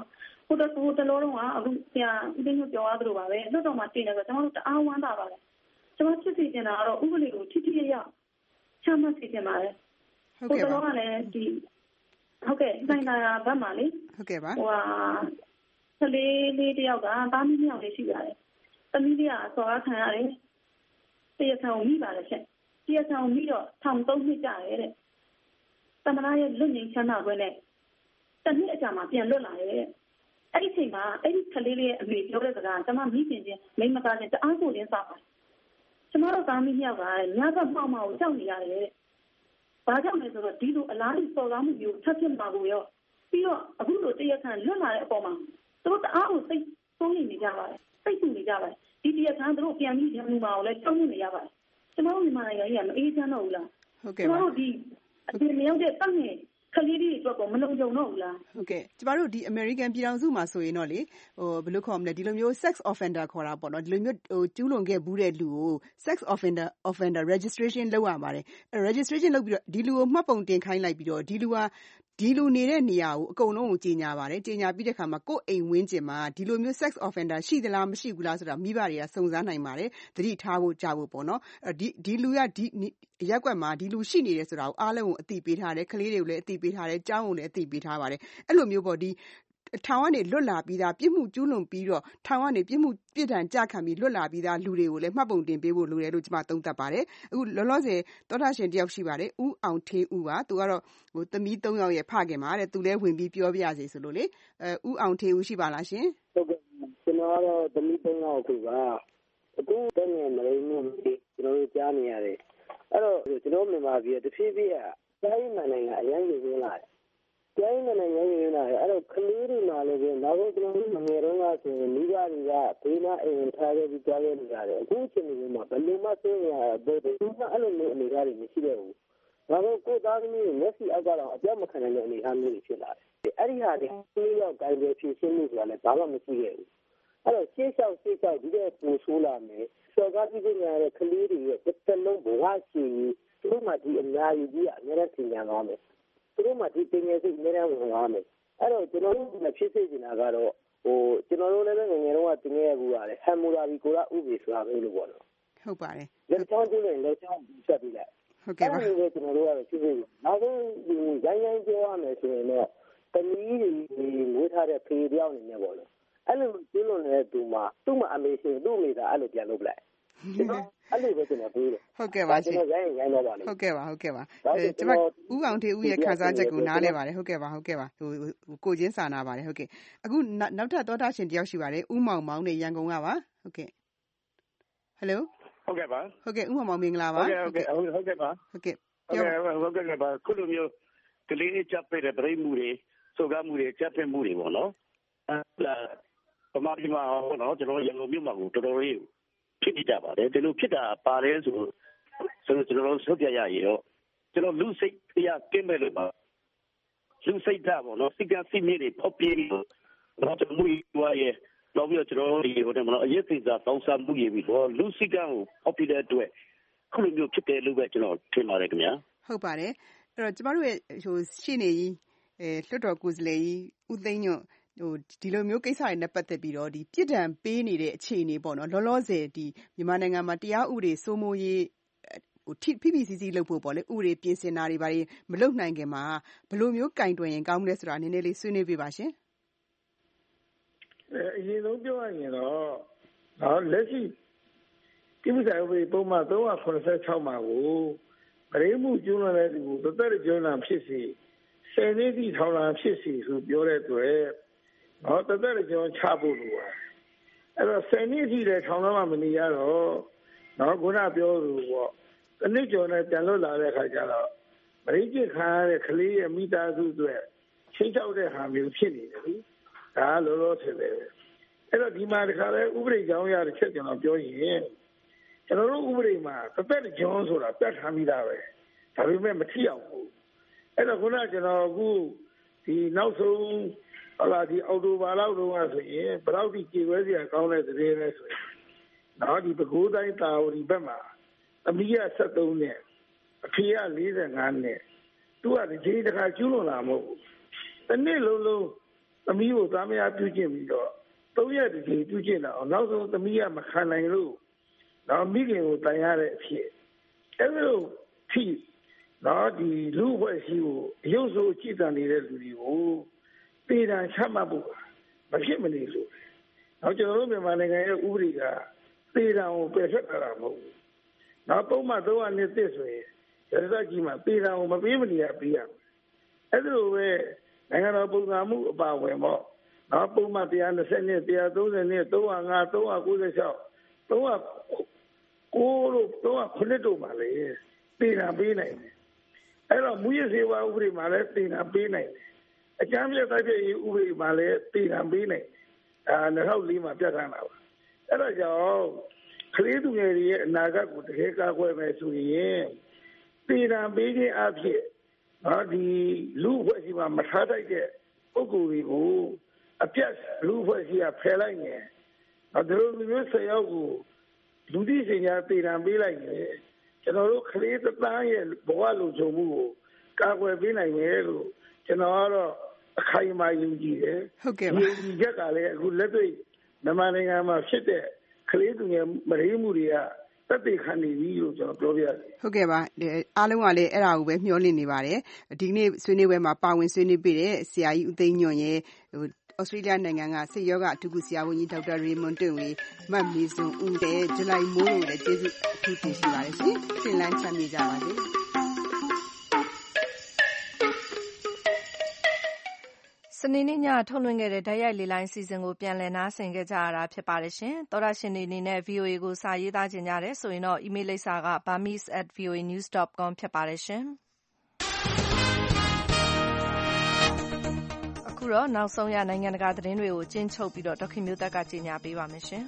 Speaker 21: ဟိုတဟိုတလောတော့ကအခုဆရာဦးသိန်းတို့ပြောရသလိုပါပဲလွတ်တော်မှာတင်တယ်ဆိုကျွန်တော်တို့တအားဝမ်းသာပါတယ်ကျွန်တော်ဖြစ်စီတင်တာကတော့ဥပဒေကိုထိထိရရချမှတ်စီတင်ပါတယ်ဟိုတလောကလည်းဒီဟုတ်ကဲ့နိုင်တာဗတ်မှာလေ
Speaker 11: ဟုတ်ကဲ့ပါ
Speaker 21: ဟိုဟာကလေးလေးတယောက်ကတားမီးမြောက်လေးရှိပါတယ်သမီးလေးကစော်ကားခံရတယ်တရားဆောင်မိပါတယ်ချက်တရားဆောင်မိတော့ထောင်သုံးနှစ်ကြာရဲတဲ့တမနာရဲ့လွတ်ငြိမ်းချမ်းသာခွင့်နဲ့တနည်းအကြမှာပြန်လွတ်လာရဲတဲ့အဲ့ဒီချိန်မှာအဲ့ဒီကလေးလေးရဲ့အမေပြောတဲ့စကားကျွန်မမိခင်ချင်းမိမသားချင်းတအားကိုရင်းစားပါတယ်ကျမတို့သားမီးမြောက်ကညဘက်မှောက်မှောက်ကြောက်နေရတယ်တဲ့ဘာကြောင့်လဲဆိုတော့ဒီလိုအလားတူစော်ကားမှုမျိုးထပ်ဖြစ်မှာကိုရောပြီးတော့အခုလိုတရားခံလွတ်လာတဲ့အပေါ်မှာသူတို့တအားကိုစိတ်ဆုံးနေကြပါတယ်စိတ်ဆူနေကြပါတယ်ဒီတရားခံသူတို့ပြန်ပြီးရမှုမှာကိုလည်းကြောက်နေရပါတယ်ကျမတို့မြန်မာနိုင်ငံကြီးကမအေးချမ်းတော့ဘူးလား
Speaker 11: ဟုတ်ကဲ့ပါကျမတို့
Speaker 21: ဒီအပြင်မြောက်တဲ့တတ်နေခလေးတွေအတွက်ကိုမလုံခြုံတော့ဘူးလား
Speaker 11: ဟုတ်ကဲ့ကျမတို့ဒီ American ပြည်ထောင်စုမှာဆိုရင်တော့လေဟိုဘယ်လိုခေါ်မလဲဒီလိုမျိုး sex offender ခေါ်တာပေါ့နော်ဒီလိုမျိုးဟိုကျူးလွန်ခဲ့ဘူးတဲ့လူကို sex offender offender registration လုပ်ရပါတယ်အဲ registration လုပ်ပြီးတော့ဒီလူကိုမှတ်ပုံတင်ခိုင်းလိုက်ပြီးတော့ဒီလူကဒီလူနေတဲ့နေရာကိုအကုန်လုံးကိုကြီးညာပါတယ်ကြီးညာပြီးတဲ့ခါမှာကိုယ့်အိမ်ဝင်းကျင်မှာဒီလိုမျိုး sex offender ရှိသလားမရှိဘူးလားဆိုတာမိဘတွေကစုံစမ်းနိုင်ပါတယ်သတိထားဖို့ကြားဖို့ပေါ့နော်ဒီဒီလူကဒီရက်ကွက်မှာဒီလူရှိနေတယ်ဆိုတာကိုအားလုံးကိုအသိပေးထားတယ်ကလေးတွေကိုလည်းအသိပေးထားတယ်ကျောင်းကိုလည်းအသိပေးထားပါတယ်အဲ့လိုမျိုးပေါ့ဒီထောင်ကနေလွတ်လာပြီးသားပြစ်မှုကျူးလွန်ပြီးတော့ထောင်ကနေပြစ်မှုပြစ်ဒဏ်ကြခံပြီးလွတ်လာပြီးသားလူတွေကိုလည်းမှတ်ပုံတင်ပေးဖို့လိုတယ်လို့ကျွန်မသုံးသပ်ပါတယ်အခုလောလောဆယ်သောတာရှင်တယောက်ရှိပါတယ်ဦးအောင်ထေးဦးပါသူကတော့ဟိုသမီးသုံးယောက်ရဲ့ဖခင်ပါတဲ့သူလည်းဝင်ပြီးပြောပြရစီဆိုလို့လေအဲဦးအောင်ထေးဦးရှိပါလားရှင်
Speaker 1: ဟုတ်ကဲ့ကျွန်တော်ကတော့သမီးသုံးယောက်ခုပါအခုတည်းငယ်မရင်းမှုကျွန်တော်တို့ကြားနေရတယ်အဲ့တော့ကျွန်တော်မြန်မာပြည်တဖြည်းဖြည်းကတိုင်းနိုင်ငံအရင်ကြီးလာတယ်တိုင်းနိုင်ငံရင်းလာတယ်အဲ့တော့ကလေးတွေမှလည်းပဲနောက်ဆုံးကျွန်တော်တို့ငယ်တုန်းကဆိုရင်မိဘတွေကဘေးနားအိမ်ထားခဲ့ပြီးကြားခဲ့နေကြတယ်အခုချိန်ဒီမှာဘယ်လိုမှသိရတဲ့ဘယ်လိုမှအဲ့လိုမျိုးအနေအထားတွေမရှိတော့ဘူးနောက်ဆုံးကိုသားသမီးတွေမျက်စိအောက်ကတော့အပြောက်မခံနိုင်တဲ့အနေအထားမျိုးတွေဖြစ်လာတယ်အဲ့ဒီဟာတွေကိုရောက်တိုင်းပဲဖြစ်ရှင်းမှုဆိုတာလည်းဘာမှမရှိခဲ့ဘူးအဲ့တော့ရှေ့လျှောက်ရှေ့လျှောက်ဒီတဲ့ပူဆိုးလာမယ်စော်ကားပြီးနေရတဲ့ကလေးတွေရဲ့တစ်သက်လုံးဘဝရှိသူတို့မှဒီအများကြီးကြီးအများကြီးသင်ကြားသွားမယ်သူတို့မှဒီပညာစိတ်အများကြီးဝင်သွားမယ်အဲ့တော့ကျွန်တော်တို့ကဖြစ်စေချင်တာကတော့ဟိုကျွန်တော်တို့လည်းငယ်ငယ်တုန်းကသင်ခဲ့ရဘူးရတယ်ဟမ်မူရာဘီကိုရာဥပဒေဆိုတာပဲလို့ပေါ့နော်
Speaker 11: ဟုတ်ပါတယ်
Speaker 1: လက်ချောင်းကျင်းနဲ့လက်ချောင်းဆက်ပြီးလိုက်
Speaker 11: ဟုတ်ကဲ့ပါ
Speaker 1: အဲ့ဒီကျွန်တော်တို့ကတော့ဖြစ်စေနောက်ဆုံးဒီရိုင်းရိုင်းပြောရမယ်ဆိုရင်တော့တမီးတွေမွေးထားတဲ့ဖေတယောက်အနေနဲ့ပေါ့နော်အဲ့လိုကျင်းလွန်နေတဲ့သူမှသူ့မှာအမေရှင်သူ့မိသားအဲ့လိုပြန်လုပ်ပလိုက်အဲ့လိုပဲကျွန်တော်ပြောတယ်
Speaker 11: ဟုတ်ကဲ့ပါရှင်
Speaker 1: ကျွန်တော်ရိုင်းရိုင်းတော့ပါလေ
Speaker 11: ဟုတ်ကဲ့ပါဟုတ်ကဲ့ပါကျွန်မဦးအောင်ထေးဦးရဲ့ခန်းစားချက်ကိုနားလဲပါတယ်ဟုတ်ကဲ့ပါဟုတ်ကဲ့ပါဟိုကိုချင်းစာနာပါတယ်ဟုတ်ကဲ့အခုနောက်ထပ်သောတာရှင်တယောက်ရှိပါတယ်ဦးမောင်မောင်နဲ့ရန်ကုန်ကပါဟုတ်ကဲ့ဟယ်လို
Speaker 22: ဟုတ်ကဲ့ပါ
Speaker 11: ဟုတ်ကဲ့ဦးမောင်မောင်မင်္ဂလာပါ
Speaker 22: ဟုတ်ကဲ့ဟုတ်ကဲ့ဟုတ်ကဲ့ပါ
Speaker 11: ဟုတ်ကဲ့
Speaker 22: ဟုတ်ကဲ့ဟုတ်ကဲ့ပါခုလိုမျိုးကလေးချက်ပြတဲ့ပြည်မှုတွေစုကားမှုတွေချက်ပြမှုတွေပေါ့နော်အဲ့ဒါပမာဒီမှာဟောနော်ကျွန်တော်ရန်ကုန်မြို့မှာကိုတော်တော်လေးဖြစ်ကြပါတယ်ဒီလိုဖြစ်တာပါတယ်ဆိုဆိုတော့ကျွန်တော်ဆုတ်ပြရရရောကျွန်တော်လူစိတ်တရားကင်းမဲ့လို့ပါလူစိတ်ဓာတ်ပေါ့နော်စိတ်ကစိတ်မြစ်တွေဖောက်ပြေးပြီးတော့ကျွန်တော်မှုရွာရဲ့တော့ပြီးတော့ကျွန်တော်ဒီဟိုတယ်မနော်အရေးစိတ်သာတောင်းစားမှုရပြီးတော့လူစိတ်ကကိုဖောက်ပြေးတဲ့အတွက်ခုလိုမျိုးဖြစ်တယ်လို့ပဲကျွန်တော်ထင်ပါတယ်ခင်ဗျာ
Speaker 11: ဟုတ်ပါတယ်အဲ့တော့ကျမတို့ရဲ့ဟိုရှင်းနေကြီးအဲလွှတ်တော်ကိုယ်စားလှယ်ကြီးဦးသိန်းညွန့်ဟိုဒီလိုမျိုးကိစ္စတွေနဲ့ပတ်သက်ပြီးတော့ဒီပြစ်ဒဏ်ပေးနေတဲ့အခြေအနေပေါ့နော်လောလောဆယ်ဒီမြန်မာနိုင်ငံမှာတရားဥပဒေစိုးမိုးရေးဟိုဖိဖိစီစီလုပ်ဖို့ပေါ့လေဥပဒေပြင်ဆင်တာတွေဘာတွေမလုပ်နိုင်ခင်မှာဘယ်လိုမျိုးကင်တွယ်ရင်ကောင်းမလဲဆိုတာနည်းနည်းလေးဆွေးနွေးပြပါရှင်
Speaker 18: အဲအရင်ဆုံးပြောရရင်တော့နော်လက်ရှိကိစ္စဥပဒေပုံမှန်သုံးရာခုနစ်ဆယ့်ခြောက်မှာကိုဗရေမှုကျူးလွန်တဲ့သူကိုတသက်ကျူးလွန်ဖြစ်စီဆယ်နှစ်တိထောင်လာဖြစ်စီဆိုပြောတဲ့အတွက်နော်တသက်ကျော်ချဖို့လိုပါအဲ့တော့ဆယ်နှစ်ထိလည်းထောင်တော့မှမနေရတော့နော်ခုနပြောလို့ပေါ့တနည်းကျော်နဲ့ပြန်လွတ်လာတဲ့ခါကျတော့ဗရိတ်ခါရတဲ့ကလေးရဲ့မိသားစုတွေချင်းချောက်တဲ့ဟာမျိုးဖြစ်နေတယ်လေဒါလောလောဆယ်ပဲအဲ့တော့ဒီမှာတခါလဲဥပဒေကြောင်းရတဲ့ချက်ကျွန်တော်ပြောရင်ကျွန်တော်တို့ဥပဒေမှာတသက်ကျော်ဆိုတာပြတ်ထားပြီးသားပဲဒါပေမဲ့မထီအောင်ဘူးအဲ့တော့ခုနကျွန်တော်အခုဒီနောက်ဆုံးဟုတ်လားဒီအော်တိုဘာလောက်တုန်းကဆိုရင်ဘယ်တော့ဒီကြေွဲစရာကောင်းတဲ့သတင်းလဲဆိုရင်တော့ဒီပဲခူးတိုင်းတာဝတီဘက်မှာအမီးကဆက်သုံးနဲ့အဖေကလေးဆယ်ငါနဲ့သူကဒီချိန်တခါကျူးလွန်လာမဟုတ်ဘူးတစ်နေ့လုံးလုံးသမီးကိုသားမယားပြုကျင့်ပြီးတော့သုံးရက်တည်းပြုကျင့်တာအောင်နောက်ဆုံးသမီးကမခံနိုင်လို့တော့မိခင်ကိုတန်ရတဲ့အဖြစ်အဲ့လိုထိတော့ဒီလူ့ဘွဲ့ရှိကိုရုပ်ဆိုးကြည့်တန်နေတဲ့လူတွေကိုပြည်ထောင်ချမှတ်ဖို့မဖြစ်မနေလို့တော့ကျွန်တော်တို့မြန်မာနိုင်ငံရဲ့ဥပဒေကပြည်ထောင်ကိုပယ်ဖျက်တာမဟုတ်ဘူးနောက်ပုံမှန်သုံးရနှစ်သစ်ဆိုရင်ရသကြီးမှာပြည်ထောင်ကိုမပေးမနေရပေးရမယ်အဲ့လိုပဲနိုင်ငံတော်ပုံစံမှုအပါအဝင်ပေါ့နောက်ပုံမှန်one twentyနှစ်one thirtyနှစ်three oh five three ninety-six three oh nineတို့three oh nineတို့မှာလေပြည်ထောင်ပေးနိုင်တယ်အဲ့တော့မူရစေဝါဥပဒေမှာလည်းပြည်ထောင်ပေးနိုင်တယ်အကြမ်းဖက်တိုက်ခိုက်ရေးဥပဒေမှာလည်းပြည်ထောင်ပေးနိုင်တယ်အဲtwo thousand fourမှာပြဋ္ဌာန်းတာပါအဲ့တော့ကြောင့်ကလေးသူငယ်တွေရဲ့အနာဂတ်ကိုတကယ်ကာကွယ်မယ်ဆိုရင်ပြည်ထောင်ပေးခြင်းအဖြစ်နော်ဒီလူ့အဖွဲ့အစည်းမှာမထားတတ်တဲ့ပုဂ္ဂိုလ်တွေကိုအပြတ်လူ့အဖွဲ့အစည်းကဖယ်လိုက်နေတော့ဒီလိုမျိုးဆယ်ယောက်ကိုလူသိစင်ညာပြည်ထောင်ပေးလိုက်နေကျွန်တော်တို့ကလေးသသားရဲ့ဘဝလုံခြုံမှုကိုကာကွယ်ပေးနိုင်မယ်လို့ကျွန်တော်ကတော့အခိုင်အမာယုံကြည်တယ်
Speaker 11: ဟုတ်ကဲ့ပါ
Speaker 18: ယုံကြည်ချက်ကလည်းအခုလက်တွေ့မြန်မာနိုင်ငံမှာဖြစ်တဲ့ကလေးသူငယ်မရေးမှုတွေကတက်တည်ခံနေပြီလို့ကျွန်တော်ပြောပြတယ်
Speaker 11: ဟုတ်ကဲ့ပါအားလုံးကလည်းအဲ့ဒါကိုပဲမျှော်လင့်နေပါတယ်ဒီနေ့ဆွေးနွေးပွဲမှာပါဝင်ဆွေးနွေးပေးတဲ့ဆရာကြီးဦးသိန်းညွန့်ရဲ့ဟိုဩစတြေးလျနိုင်ငံကစိတ်ယောဂအထူးကုဆရာဝန်ကြီးဒေါက်တာရေမွန်တွင်ဝေမတ်မီစွန်ဦးတဲ့ဇူလိုင်မိုးတို့လည်းကျေးဇူးအထူးတင်ရှိပါတယ်ရှင်ရှင်လန်းချမ်းမြေကြပါစေ
Speaker 2: စနေနေ့ညထုတ်လွှင့်ခဲ့တဲ့ဓာတ်ရိုက်လေလိုင်းစီစဉ်ကိုပြန်လည်နားဆင်ခဲ့ကြရတာဖြစ်ပါတယ်ရှင်သောတရှင်တွေအနေနဲ့ ဗီအိုအေ ကိုစာရေးသားခြင်းကြတယ်ဆိုရင်တော့ email လိပ်စာက burmese at voa news dot com ဖြစ်ပါတယ်ရှင်အခုတော့နောက်ဆုံးရနိုင်ငံတကာသတင်းတွေကိုကျဉ်းချုပ်ပြီးတော့ဒေါခင်မျိုးသက်ကကြေညာပေးပါမယ်ရှင်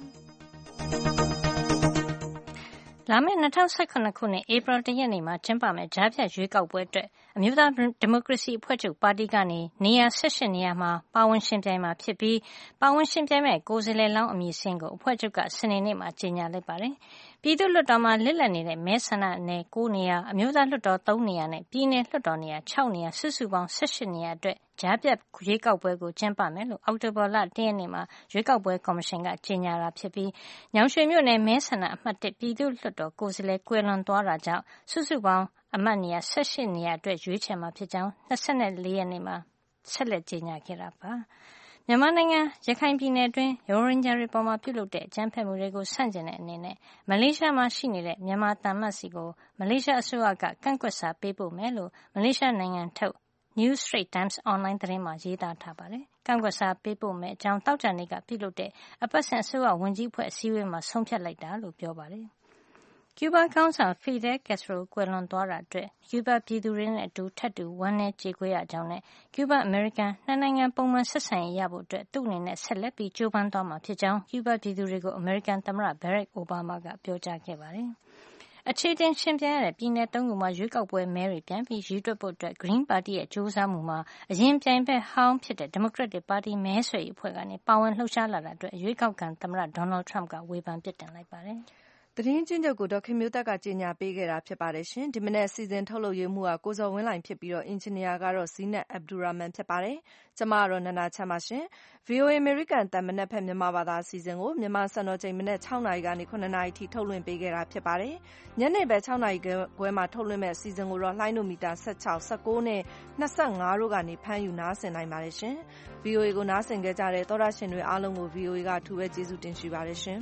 Speaker 3: လာမယ့်၂၀၁၇ခုနှစ်ဧပြီလရက်နေ့မှာကျင်းပမယ့်ကြားဖြတ်ရွေးကောက်ပွဲအတွက်အမျိုးသားဒီမိုကရေစီအဖွဲ့ချုပ်ပါတီကနေနေရာ၁၈နေရာမှာပါဝင်ရှင်ပြိုင်မှာဖြစ်ပြီးပါဝင်ရှင်ပြိုင်မဲ့ကိုယ်စားလှယ်လောင်းအမည်စာရင်းကိုအဖွဲ့ချုပ်ကစနေနေ့မှာကြေညာလိုက်ပါတယ်။ပြည်သူ့လွှတ်တော်မှာလစ်လပ်နေတဲ့မဲဆန္ဒနယ်၉နေရာအမျိုးသားလွှတ်တော်၃နေရာနဲ့ပြည်နယ်လွှတ်တော်နေရာ၆နေရာစုစုပေါင်း၁၈နေရာအတွက်ကြားဖြတ်ရွေးကောက်ပွဲကိုကျင်းပမယ်လို့အောက်တိုဘာလ၁ရက်နေ့မှာရွေးကောက်ပွဲကော်မရှင်ကကြေညာတာဖြစ်ပြီးညောင်ရွှေမြို့နယ်မဲဆန္ဒအမှတ်၁ပြည်သူ့လွှတ်တော်ကိုယ်စားလှယ်ကွယ်လွန်သွားတာကြောင့်စုစုပေါင်းအမတ်နေရာ၁၈နေရာအတွက်ရွေးချယ်မှာဖြစ်ကြောင်း၂၄ရက်နေ့မှာဆက်လက်ကြေညာခဲ့တာပါ။မြန်မာနိုင်ငံရခိုင်ပြည်နယ်အတွင်းရိုဟင်ဂျာတွေပေါ်မှာပြုလုပ်တဲ့အကြမ်းဖက်မှုတွေကိုဆန့်ကျင်တဲ့အနေနဲ့မလေးရှားမှာရှိနေတဲ့မြန်မာသံအမတ်စီကိုမလေးရှားအစိုးရကကန့်ကွက်စာပေးပို့မယ်လို့မလေးရှားနိုင်ငံထုတ် New Straits Times အွန်လိုင်းသတင်းမှာရေးသားထားပါတယ်။ကန့်ကွက်စာပေးပို့မယ်အကြောင်းသောကြာနေ့ကပြုလုပ်တဲ့အပတ်စဉ်အစိုးရဝန်ကြီးအဖွဲ့အစည်းအဝေးမှာဆုံးဖြတ်လိုက်တာလို့ပြောပါတယ်။ကျူးဘားခေါင်းဆောင် Fidel Castro ကွယ်လွန်သွားတာအတွက်ကျူးဘားပြည်သူတွေနဲ့အတူထပ်တူဝမ်းနည်းကြေကွဲရကြောင်းနဲ့ကျူးဘားအမေရိကန်နှစ်နိုင်ငံပုံမှန်ဆက်ဆံရေးရဖို့အတွက်သူ့အနေနဲ့ဆက်လက်ပြီးကြိုးပမ်းသွားမှာဖြစ်ကြောင်းကျူးဘားပြည်သူတွေကိုအမေရိကန်သမ္မတ Barack Obama ကပြောကြားခဲ့ပါတယ်။အခြေတင်ရှင်ပြိုင်ရတဲ့ပြည်နယ်သုံးခုမှာရွေးကောက်ပွဲမဲတွေပြန်ပြီးရွေးတွက်ဖို့အတွက် Green Party ရဲ့ကြိုးစားမှုမှာအရင်ပြိုင်ဘက်ဟောင်းဖြစ်တဲ့ Democratic Party မဲဆွယ်ရေးအဖွဲ့ကနေပါဝင်လှုပ်ရှားလာတာအတွက်ရွေးကောက်ခံသမ္မတ Donald Trump ကဝေဖန်ပြစ်တင်လိုက်ပါတယ်။
Speaker 2: သတင်းကျဉ်းချုပ်ကိုဒေါခင်မျိုးသက်ကကြေညာပေးခဲ့တာဖြစ်ပါတယ်ရှင်ဒီမနေ့စီစဉ်ထုတ်လုပ်ရေးမှုကကိုဇော်ဝင်းလိုင်ဖြစ်ပြီးတော့အင်ဂျင်နီယာကတော့ဇီနတ်အဗ်ဒူရာမန်ဖြစ်ပါတယ်ကျမကတော့နန္ဒာချမ်းပါရှင် ဗွီအိုအေ American တန်မနက်ဖက်မြန်မာဘာသာအစီအစဉ်ကိုမြန်မာစံတော်ချိန်မနက်၆နာရီကနေ၇နာရီထိထုတ်လွှင့်ပေးခဲ့တာဖြစ်ပါတယ်ညနေပဲ၆နာရီခွဲမှာထုတ်လွှင့်မဲ့အစီအစဉ်ကိုတော့လှိုင်းနိုမီတာ၁၆ ၁၉နဲ့၂၅တို့ကနေဖမ်းယူနားဆင်နိုင်ပါတယ်ရှင် ဗွီအိုအေ ကိုနားဆင်ကြတဲ့သောတာရှင်တွေအားလုံးကို ဗွီအိုအေ ကအထူးပဲကျေးဇူးတင်ရှိပါတယ်ရှင်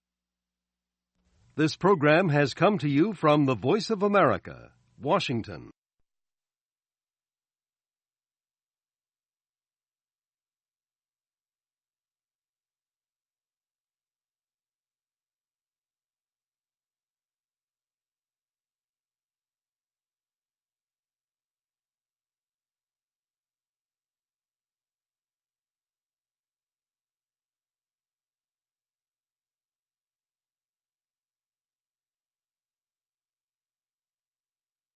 Speaker 6: This program has come to you from the Voice of America, Washington.